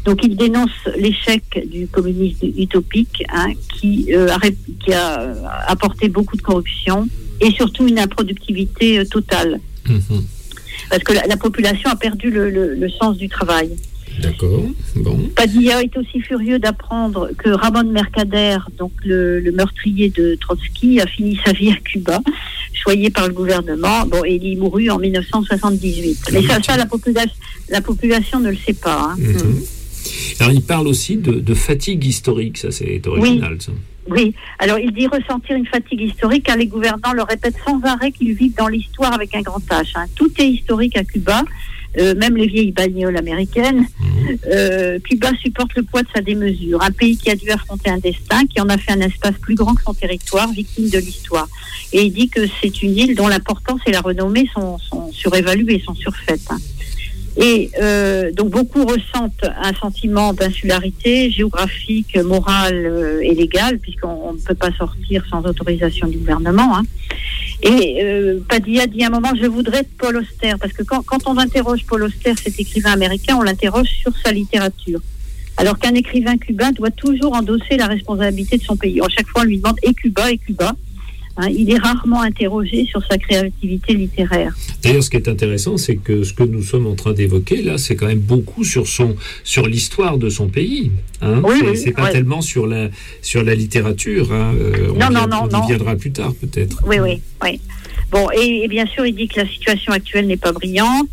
Donc il dénonce l'échec du communisme utopique, qui a apporté beaucoup de corruption et surtout une improductivité totale. Parce que la population a perdu le sens du travail. D'accord. Bon. Padilla est aussi furieux d'apprendre que Ramón Mercader, donc le meurtrier de Trotsky, a fini sa vie à Cuba, choyé par le gouvernement. Bon, et il y mourut en 1978. Mais ça la population ne le sait pas. Alors, il parle aussi de fatigue historique. Ça, c'est original, ça. Oui, alors il dit ressentir une fatigue historique car les gouvernants le répètent sans arrêt qu'ils vivent dans l'histoire avec un grand H. Tout est historique à Cuba, même les vieilles bagnoles américaines. Cuba supporte le poids de sa démesure, un pays qui a dû affronter un destin, qui en a fait un espace plus grand que son territoire, victime de l'histoire. Et il dit que c'est une île dont l'importance et la renommée sont surévaluées, sont surfaites. Et donc beaucoup ressentent un sentiment d'insularité géographique, morale et légale, puisqu'on ne peut pas sortir sans autorisation du gouvernement. Et Padilla dit à un moment, je voudrais être Paul Auster, parce que quand on interroge Paul Auster, cet écrivain américain, on l'interroge sur sa littérature. Alors qu'un écrivain cubain doit toujours endosser la responsabilité de son pays. À chaque fois, on lui demande « et Cuba ?» Il est rarement interrogé sur sa créativité littéraire. D'ailleurs, ce qui est intéressant, c'est que ce que nous sommes en train d'évoquer, là, c'est quand même beaucoup sur l'histoire de son pays. C'est pas tellement sur la littérature. On y viendra plus tard, peut-être. Oui. Bon, et bien sûr, il dit que la situation actuelle n'est pas brillante.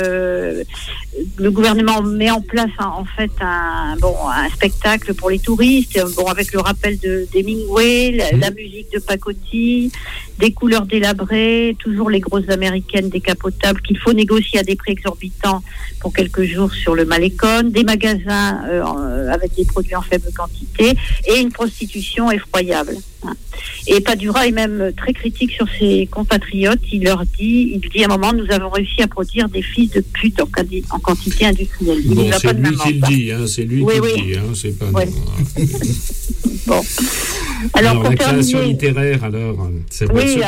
Le gouvernement met en place un spectacle pour les touristes, avec le rappel d'Hemingway, la musique de Pacotti, des couleurs délabrées, toujours les grosses américaines décapotables qu'il faut négocier à des prix exorbitants pour quelques jours sur le Malecón, des magasins avec des produits en faible quantité et une prostitution effroyable. Et Padura est même très critique sur ses compatriotes. Il dit à un moment, nous avons réussi à produire des fils de pute en quantité industrielle. C'est lui qui le dit, c'est lui qui le dit, c'est pas nous. Bon. Alors la création littéraire, alors, c'est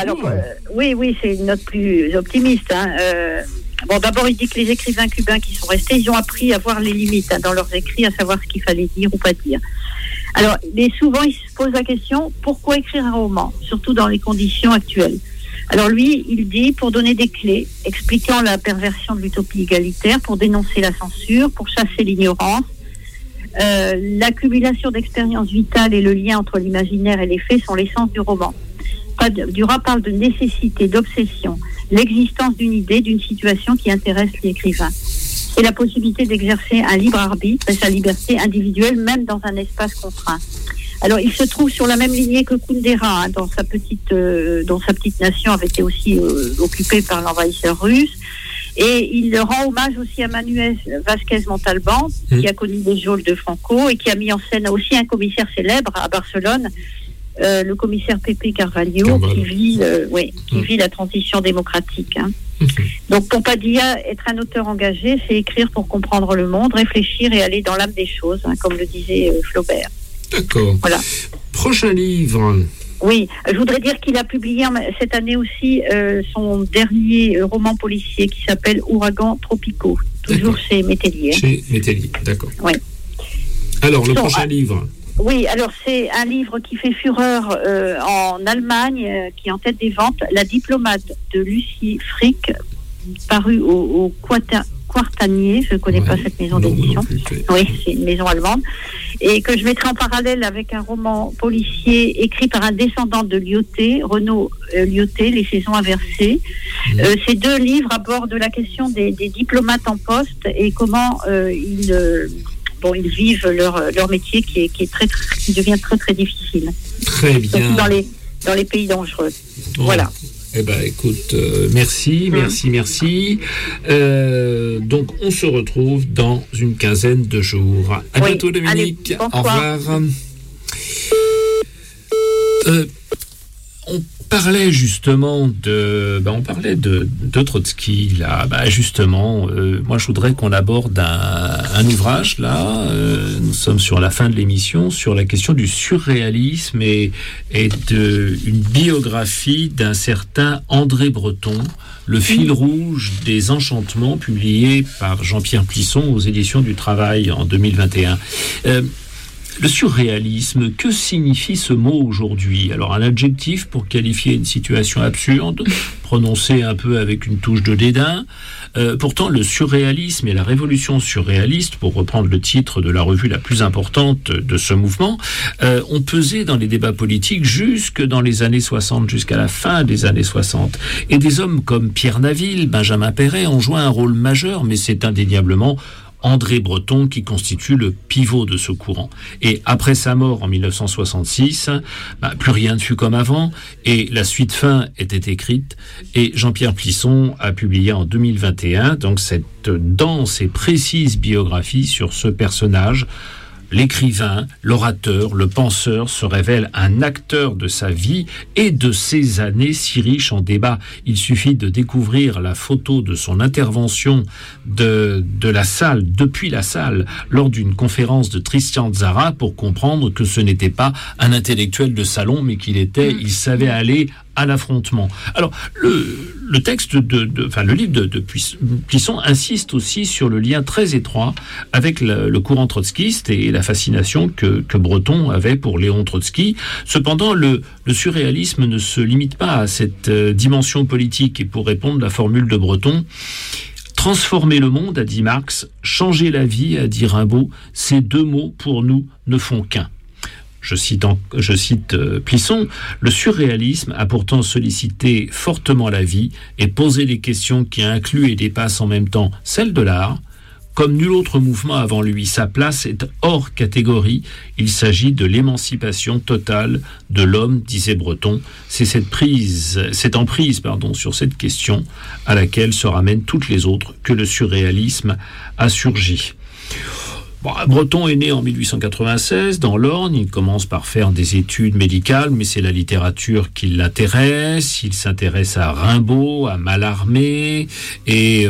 c'est une note plus optimiste. D'abord, il dit que les écrivains cubains qui sont restés, ils ont appris à voir les limites dans leurs écrits, à savoir ce qu'il fallait dire ou pas dire. Alors, mais souvent, il se pose la question, pourquoi écrire un roman, surtout dans les conditions actuelles? Alors lui, il dit, pour donner des clés, expliquant la perversion de l'utopie égalitaire, pour dénoncer la censure, pour chasser l'ignorance, l'accumulation d'expériences vitales et le lien entre l'imaginaire et les faits sont l'essence du roman. Duras parle de nécessité, d'obsession, l'existence d'une idée, d'une situation qui intéresse l'écrivain. Et la possibilité d'exercer un libre arbitre et sa liberté individuelle, même dans un espace contraint. Alors, il se trouve sur la même lignée que Kundera, dont sa petite nation avait été aussi occupée par l'envahisseur russe. Et il rend hommage aussi à Manuel Vázquez Montalbán, qui a connu les geôles de Franco et qui a mis en scène aussi un commissaire célèbre à Barcelone, le commissaire Pepe Carvalho, qui vit la transition démocratique. Donc pour Padilla, être un auteur engagé, c'est écrire pour comprendre le monde, réfléchir et aller dans l'âme des choses, comme le disait Flaubert. D'accord. Voilà. Prochain livre. Oui, je voudrais dire qu'il a publié cette année aussi son dernier roman policier qui s'appelle Ouragans tropicaux, toujours chez Métellier. Chez Métellier, d'accord. Oui. Alors, le prochain livre. Oui, alors c'est un livre qui fait fureur en Allemagne, qui est en tête des ventes, La diplomate de Lucie Frick, paru au Quartanier, je ne connais pas cette maison d'édition. Oui, c'est une maison allemande. Et que je mettrai en parallèle avec un roman policier écrit par un descendant de Lyautey, Renaud Lyautey, Les saisons inversées. Ces deux livres abordent la question des diplomates en poste et comment ils vivent leur métier qui devient très très difficile. Très bien. Surtout dans les pays dangereux. Bon. Voilà. Eh ben, écoute, merci. Donc, on se retrouve dans une quinzaine de jours. À bientôt, Dominique. Allez, au revoir. On parlait justement on parlait de Trotsky là. Justement, moi je voudrais qu'on aborde un ouvrage là. Nous sommes sur la fin de l'émission sur la question du surréalisme et une biographie d'un certain André Breton, Le fil rouge des enchantements, publié par Jean-Pierre Plisson aux éditions du Travail en 2021. Le surréalisme, que signifie ce mot aujourd'hui? Alors, un adjectif pour qualifier une situation absurde, prononcé un peu avec une touche de dédain. Pourtant, le surréalisme et la révolution surréaliste, pour reprendre le titre de la revue la plus importante de ce mouvement, ont pesé dans les débats politiques jusque dans les années 60, jusqu'à la fin des années 60. Et des hommes comme Pierre Naville, Benjamin Perret ont joué un rôle majeur, mais c'est indéniablement André Breton qui constitue le pivot de ce courant. Et après sa mort en 1966, plus rien ne fut comme avant et la suite fin était écrite et Jean-Pierre Plisson a publié en 2021 donc cette dense et précise biographie sur ce personnage. L'écrivain, l'orateur, le penseur se révèle un acteur de sa vie et de ses années si riches en débats. Il suffit de découvrir la photo de son intervention de la salle, depuis la salle, lors d'une conférence de Tristan Tzara pour comprendre que ce n'était pas un intellectuel de salon, mais il savait aller à l'affrontement. Alors, le texte le livre de Plisson insiste aussi sur le lien très étroit avec le courant trotskiste et la fascination que Breton avait pour Léon Trotsky. Cependant, le surréalisme ne se limite pas à cette dimension politique et pour répondre à la formule de Breton, transformer le monde, a dit Marx, changer la vie, a dit Rimbaud, ces deux mots pour nous ne font qu'un. Je cite Plisson, le surréalisme a pourtant sollicité fortement la vie et posé des questions qui incluent et dépassent en même temps celles de l'art. Comme nul autre mouvement avant lui, sa place est hors catégorie. Il s'agit de l'émancipation totale de l'homme, disait Breton. C'est cette emprise sur cette question à laquelle se ramènent toutes les autres que le surréalisme a surgi. Breton est né en 1896 dans l'Orne. Il commence par faire des études médicales, mais c'est la littérature qui l'intéresse. Il s'intéresse à Rimbaud, à Mallarmé, et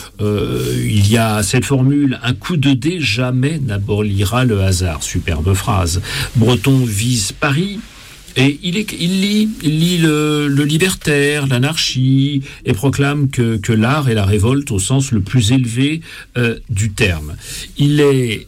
il y a cette formule « un coup de dé jamais n'abolira le hasard ». Superbe phrase. Breton vise Paris. Et il lit le libertaire, l'anarchie, et proclame que l'art est la révolte au sens le plus élevé du terme. Il est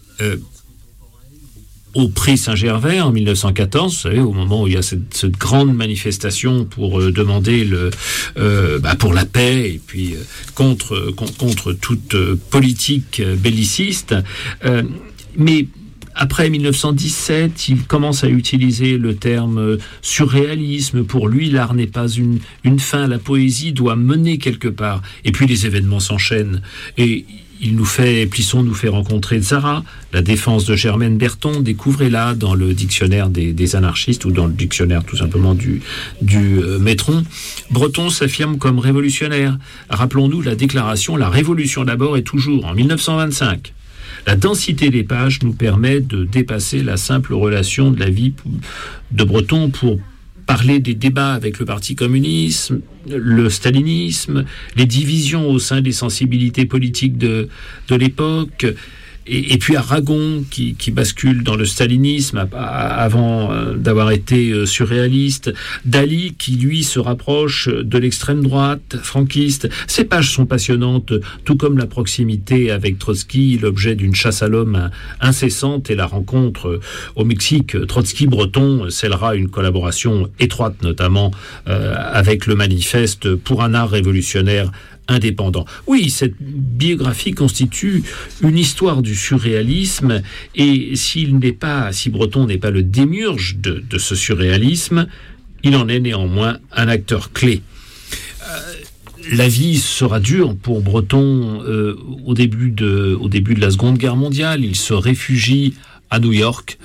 au prix Saint-Gervais en 1914, vous savez, au moment où il y a cette grande manifestation pour demander pour la paix et puis contre toute politique belliciste, mais après 1917, il commence à utiliser le terme surréalisme. Pour lui, l'art n'est pas une fin, la poésie doit mener quelque part. Et puis les événements s'enchaînent. Et Plisson nous fait rencontrer Tzara, la défense de Germaine Berton, découvrez-la dans le dictionnaire des anarchistes ou dans le dictionnaire tout simplement du Métron. Breton s'affirme comme révolutionnaire. Rappelons-nous la déclaration « La révolution d'abord et toujours » en 1925. La densité des pages nous permet de dépasser la simple relation de la vie de Breton pour parler des débats avec le Parti communiste, le stalinisme, les divisions au sein des sensibilités politiques de l'époque, et puis Aragon qui bascule dans le stalinisme avant d'avoir été surréaliste, Dali qui lui se rapproche de l'extrême droite franquiste. Ces pages sont passionnantes, tout comme la proximité avec Trotsky, l'objet d'une chasse à l'homme incessante, et la rencontre au Mexique Trotsky-Breton scellera une collaboration étroite, notamment avec le manifeste pour un art révolutionnaire indépendant. Oui, cette biographie constitue une histoire du surréalisme, et si Breton n'est pas le démiurge de ce surréalisme, il en est néanmoins un acteur clé. La vie sera dure pour Breton au début de la Seconde Guerre mondiale. Il se réfugie à New York,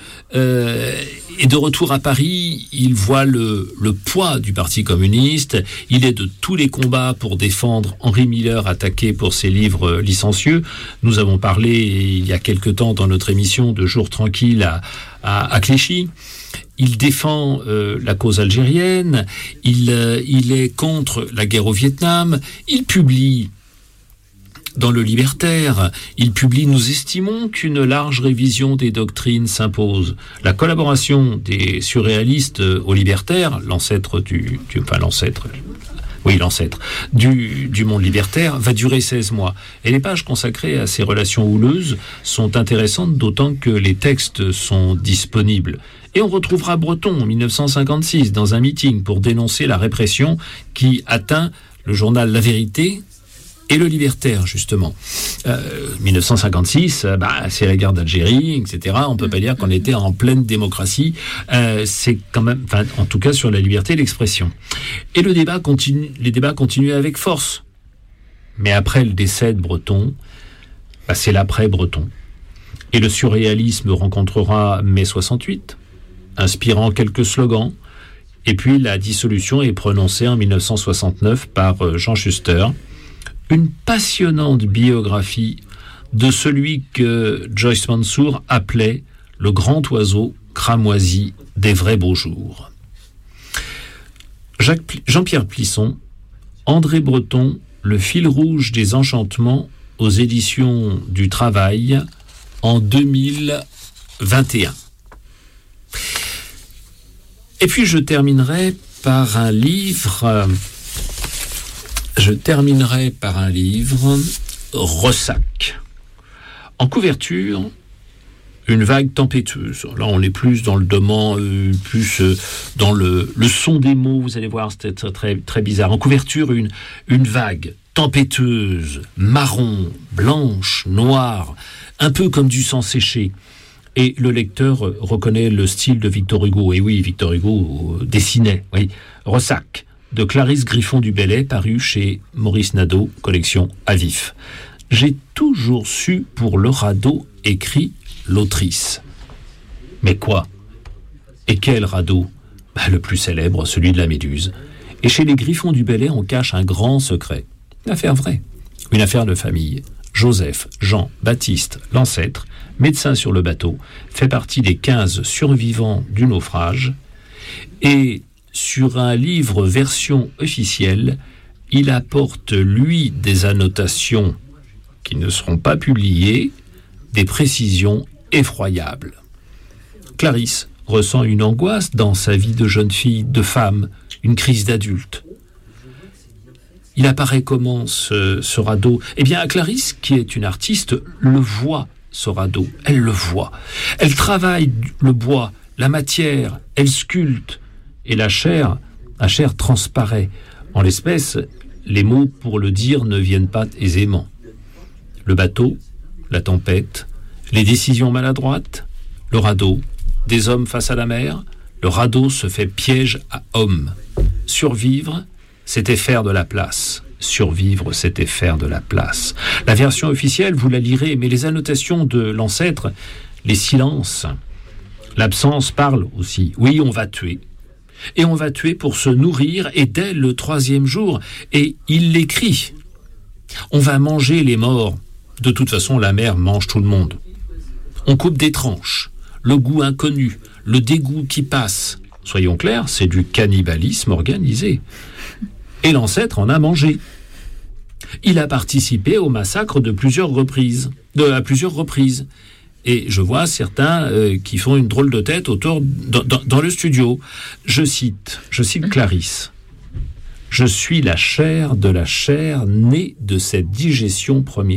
et de retour à Paris, il voit le poids du Parti communiste. Il est de tous les combats pour défendre Henri Miller, attaqué pour ses livres licencieux. Nous avons parlé il y a quelque temps dans notre émission de Jours tranquilles à Clichy. Il défend la cause algérienne, il est contre la guerre au Vietnam, il publie dans Le Libertaire, nous estimons qu'une large révision des doctrines s'impose. La collaboration des surréalistes au Libertaire, l'ancêtre du monde libertaire, va durer 16 mois. Et les pages consacrées à ces relations houleuses sont intéressantes, d'autant que les textes sont disponibles. Et on retrouvera Breton en 1956 dans un meeting pour dénoncer la répression qui atteint le journal La Vérité et Le Libertaire, justement. 1956, c'est la guerre d'Algérie, etc. On ne peut pas dire qu'on était en pleine démocratie. C'est quand même, en tout cas sur la liberté d'expression. Et les débats continuent avec force. Mais après le décès de Breton, c'est l'après-Breton. Et le surréalisme rencontrera mai 68, inspirant quelques slogans. Et puis la dissolution est prononcée en 1969 par Jean Schuster. Une passionnante biographie de celui que Joyce Mansour appelait le grand oiseau cramoisi des vrais beaux jours. Jean-Pierre Plisson, André Breton, Le fil rouge des enchantements aux éditions du Travail en 2021. Et puis je terminerai par un livre... Ressac. En couverture, une vague tempétueuse. Là, on est plus dans le domaine, dans le son des mots. Vous allez voir, c'était très, très bizarre. En couverture, une vague tempétueuse, marron, blanche, noire, un peu comme du sang séché. Et le lecteur reconnaît le style de Victor Hugo. Et oui, Victor Hugo dessinait. Oui, Ressac, de Clarisse Griffon du Bellay, paru chez Maurice Nadeau, collection à vif. J'ai toujours su pour le radeau, écrit l'autrice. Mais quoi? Et quel radeau? Le plus célèbre, celui de la Méduse. Et chez les Griffons du Bellay, on cache un grand secret. Une affaire vraie. Une affaire de famille. Joseph, Jean, Baptiste, l'ancêtre, médecin sur le bateau, fait partie des 15 survivants du naufrage. Et sur un livre version officielle, il apporte, lui, des annotations qui ne seront pas publiées, des précisions effroyables. Clarisse ressent une angoisse dans sa vie de jeune fille, de femme, une crise d'adulte. Il apparaît comment ce radeau? Eh bien, Clarisse, qui est une artiste, le voit, ce radeau. Elle le voit. Elle travaille le bois, la matière, elle sculpte. Et la chair transparaît. En l'espèce, les mots pour le dire ne viennent pas aisément. Le bateau, la tempête, les décisions maladroites, le radeau, des hommes face à la mer, le radeau se fait piège à hommes. Survivre, c'était faire de la place. Survivre, c'était faire de la place. La version officielle, vous la lirez, mais les annotations de l'ancêtre, les silences, l'absence parlent aussi. Oui, on va tuer. Et on va tuer pour se nourrir, et dès le 3e jour, et il l'écrit. On va manger les morts. De toute façon, la mer mange tout le monde. On coupe des tranches, le goût inconnu, le dégoût qui passe. Soyons clairs, c'est du cannibalisme organisé. Et l'ancêtre en a mangé. Il a participé au massacre à plusieurs reprises. Et je vois certains qui font une drôle de tête dans le studio. Je cite Clarisse. « Je suis la chair de la chair née de cette digestion première. »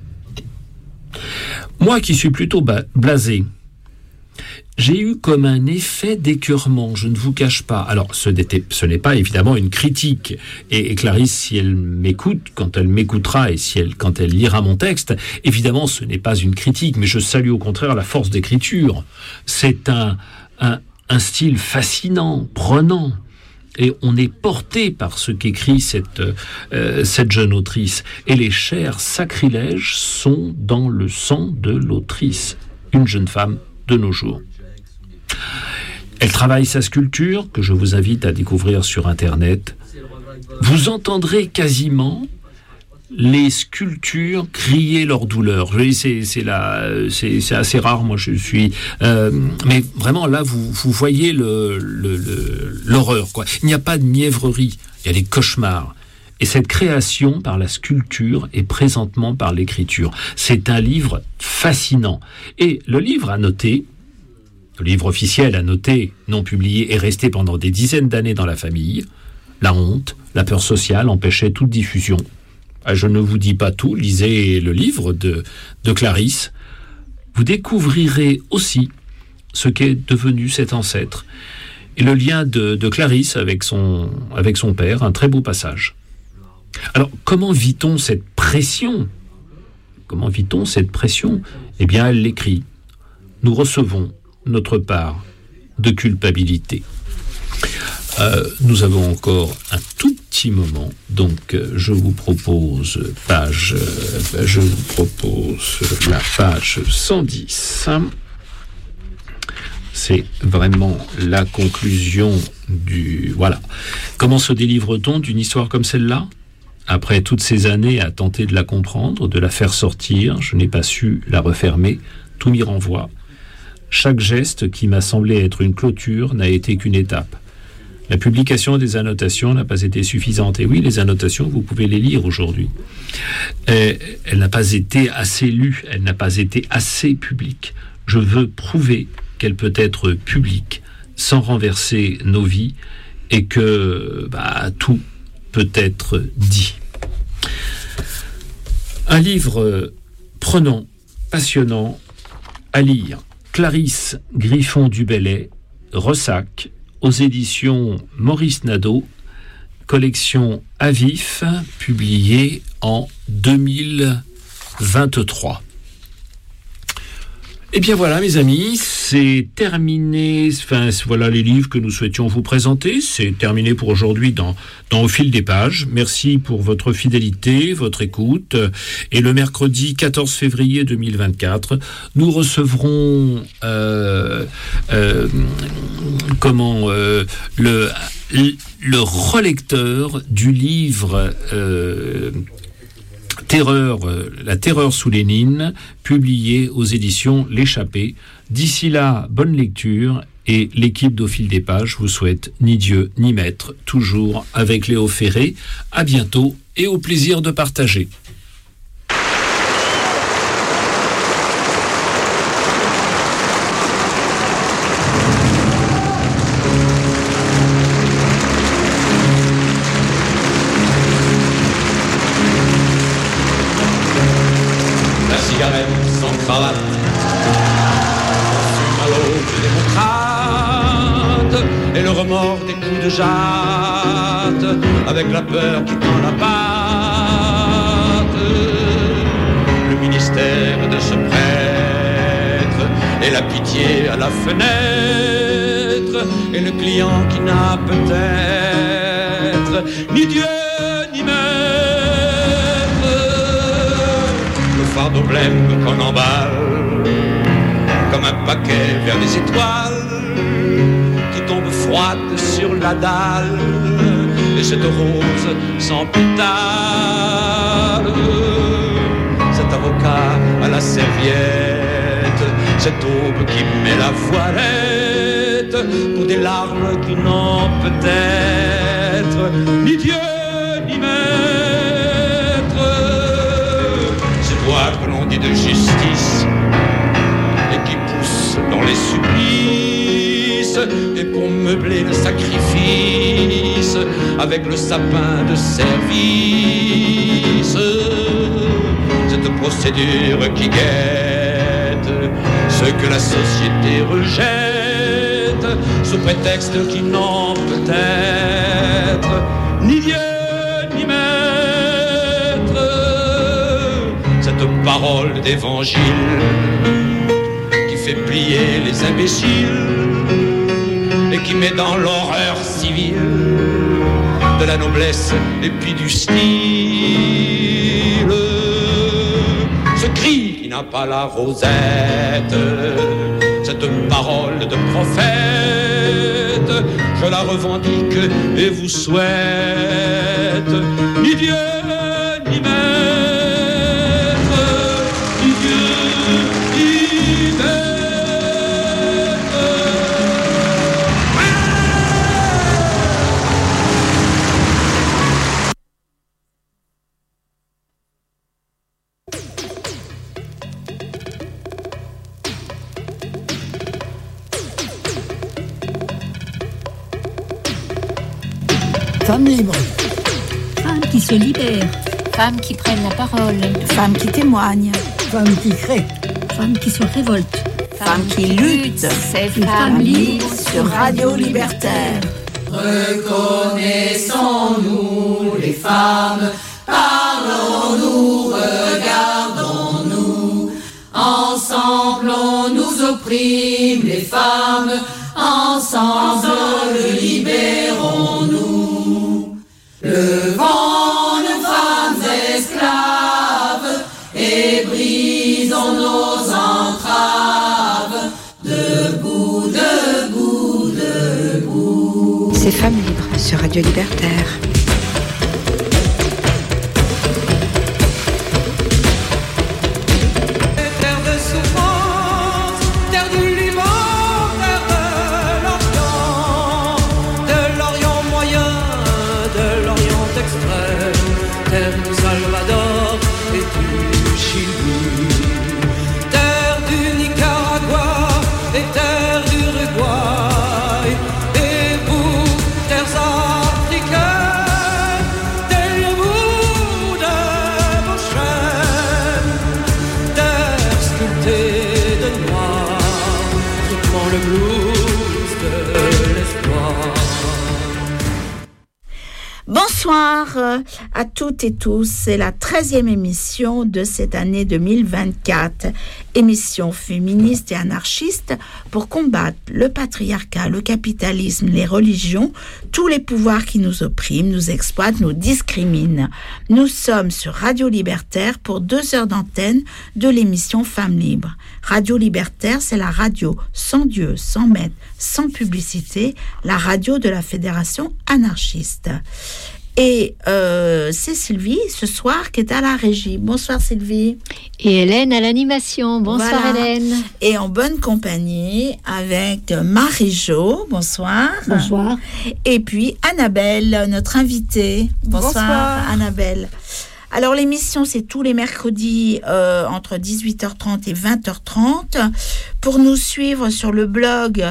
Moi qui suis plutôt blasé, j'ai eu comme un effet d'écœurement, je ne vous cache pas. Alors, ce n'est pas évidemment une critique. Et Clarisse, si elle m'écoute, quand elle m'écoutera et quand elle lira mon texte, évidemment, ce n'est pas une critique, mais je salue au contraire la force d'écriture. C'est un style fascinant, prenant. Et on est porté par ce qu'écrit cette jeune autrice. Et les chers sacrilèges sont dans le sang de l'autrice, une jeune femme de nos jours. Elle travaille sa sculpture, que je vous invite à découvrir sur Internet. Vous entendrez quasiment les sculptures criaient leur douleur. C'est assez rare. Moi, je suis. Mais vraiment, là, vous voyez l'horreur, quoi. Il n'y a pas de mièvrerie. Il y a des cauchemars. Et cette création par la sculpture et présentement par l'écriture. C'est un livre fascinant. Et le livre officiel à noter, non publié, est resté pendant des dizaines d'années dans la famille. La honte, la peur sociale empêchaient toute diffusion. Je ne vous dis pas tout, lisez le livre de Clarisse. Vous découvrirez aussi ce qu'est devenu cet ancêtre et le lien de Clarisse avec son père, un très beau passage. Alors, comment vit-on cette pression ? Eh bien, elle l'écrit. Nous recevons notre part de culpabilité. Nous avons encore un tout petit moment, donc je vous propose la page 110. C'est vraiment la conclusion du... Voilà. Comment se délivre-t-on d'une histoire comme celle-là ? Après toutes ces années à tenter de la comprendre, de la faire sortir, je n'ai pas su la refermer, tout m'y renvoie. Chaque geste qui m'a semblé être une clôture n'a été qu'une étape. La publication des annotations n'a pas été suffisante. Et oui, les annotations, vous pouvez les lire aujourd'hui. Elle n'a pas été assez lue, elle n'a pas été assez publique. Je veux prouver qu'elle peut être publique sans renverser nos vies et que tout peut être dit. Un livre prenant, passionnant à lire. Clarisse Griffon du Bellay, Ressac, aux éditions Maurice Nadeau, collection à vif, publiée en 2023. Eh bien voilà mes amis, c'est terminé, voilà les livres que nous souhaitions vous présenter, c'est terminé pour aujourd'hui dans Au fil des pages. Merci pour votre fidélité, votre écoute, et le mercredi 14 février 2024, nous recevrons le relecteur du livre La terreur sous Lénine, publié aux éditions L'Échappée. D'ici là, bonne lecture, et l'équipe d'Au fil des pages vous souhaite ni Dieu ni maître, toujours avec Léo Ferré. À bientôt et au plaisir de partager. Sans cravate, fume à l'aube démocrate, et le remords des coups de jatte, avec la peur qui tend la patte. Le ministère de ce prêtre, et la pitié à la fenêtre, et le client qui n'a peut-être ni Dieu ni maître. Fardeau blême qu'on emballe comme un paquet vers les étoiles qui tombent froides sur la dalle, et cette rose sans pétale, cet avocat à la serviette, cette aube qui met la voilette pour des larmes qui n'ont peut-être ni Dieu ni maître. Que l'on dit de justice et qui pousse dans les supplices, et pour meubler le sacrifice avec le sapin de service, cette procédure qui guette ce que la société rejette sous prétexte qu'ils n'ont peut-être ni Dieu ni maître. Cette parole d'évangile qui fait plier les imbéciles et qui met dans l'horreur civile de la noblesse et puis du style. Ce cri qui n'a pas la rosette, cette parole de prophète, je la revendique et vous souhaite ni Dieu ni maître. Femmes libres. Femmes qui se libèrent. Femmes qui prennent la parole. Femmes qui témoignent. Femmes qui créent. Femmes qui se révoltent. Femmes qui luttent. C'est Femmes libres sur Radio Libertaire. Reconnaissons-nous les femmes, parlons-nous, regardons-nous. Ensemble on nous opprime les femmes, ensemble libérons-nous. Levons nos femmes esclaves et brisons nos entraves. Debout, debout, debout. C'est Femmes libres sur Radio Libertaire. Terre de souffrance, terre du Liban, terre de l'Orient moyen, de l'Orient extrême, terre du Salvador et du Chili, terre du Nicaragua et terre d'Uruguay, et vous, terres africaines, taillez-vous de vos chaînes, terre sculptée de noir, rythmant le blues de l'espoir. Bonsoir à toutes et tous, c'est la 13e émission de cette année 2024, émission féministe et anarchiste pour combattre le patriarcat, le capitalisme, les religions, tous les pouvoirs qui nous oppriment, nous exploitent, nous discriminent. Nous sommes sur Radio Libertaire pour 2 heures d'antenne de l'émission Femmes libres. Radio Libertaire, c'est la radio sans Dieu, sans maître, sans publicité, la radio de la Fédération anarchiste. Et c'est Sylvie, ce soir, qui est à la régie. Bonsoir Sylvie. Et Hélène à l'animation. Bonsoir voilà. Hélène. Et en bonne compagnie avec Marie-Jo. Bonsoir. Bonsoir. Et puis Annabelle, notre invitée. Bonsoir. Annabelle. Alors l'émission, c'est tous les mercredis entre 18h30 et 20h30. Pour nous suivre sur le blog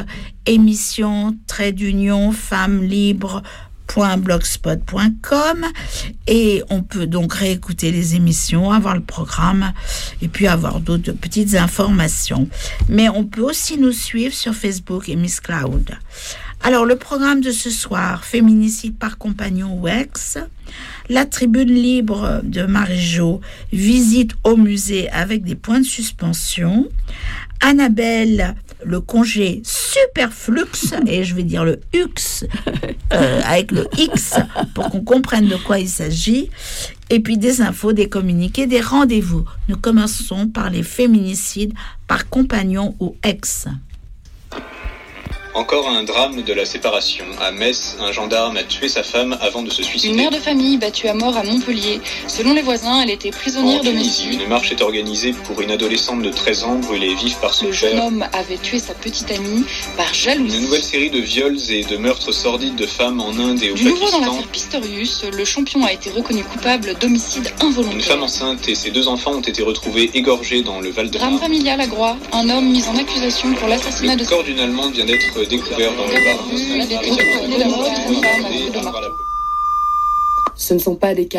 émission-femmes-libres.blogspot.com et on peut donc réécouter les émissions, avoir le programme et puis avoir d'autres petites informations. Mais on peut aussi nous suivre sur Facebook et Miss Cloud. Alors le programme de ce soir, féminicide par compagnon ou ex, la tribune libre de Marie-Jo, visite au musée avec des points de suspension, Annabelle, le congé superflux, et je vais dire le X, avec le X, pour qu'on comprenne de quoi il s'agit, et puis des infos, des communiqués, des rendez-vous. Nous commençons par les féminicides par compagnon ou ex. Encore un drame de la séparation. À Metz, un gendarme a tué sa femme avant de se suicider. Une mère de famille battue à mort à Montpellier. Selon les voisins, elle était prisonnière domestique. Une marche est organisée pour une adolescente de 13 ans brûlée vive par son père. Le jeune homme avait tué sa petite amie par jalousie. Une nouvelle série de viols et de meurtres sordides de femmes en Inde et au Pakistan. Du nouveau dans l'affaire Pistorius, le champion a été reconnu coupable d'homicide involontaire. Une femme enceinte et ses 2 enfants ont été retrouvés égorgés dans le Val-de-Marne. Drame familial à Groix. Un homme mis en accusation pour l'assassinat de... Le corps d'une Allemande vient d'être découvert dans le Ce ne sont pas des cas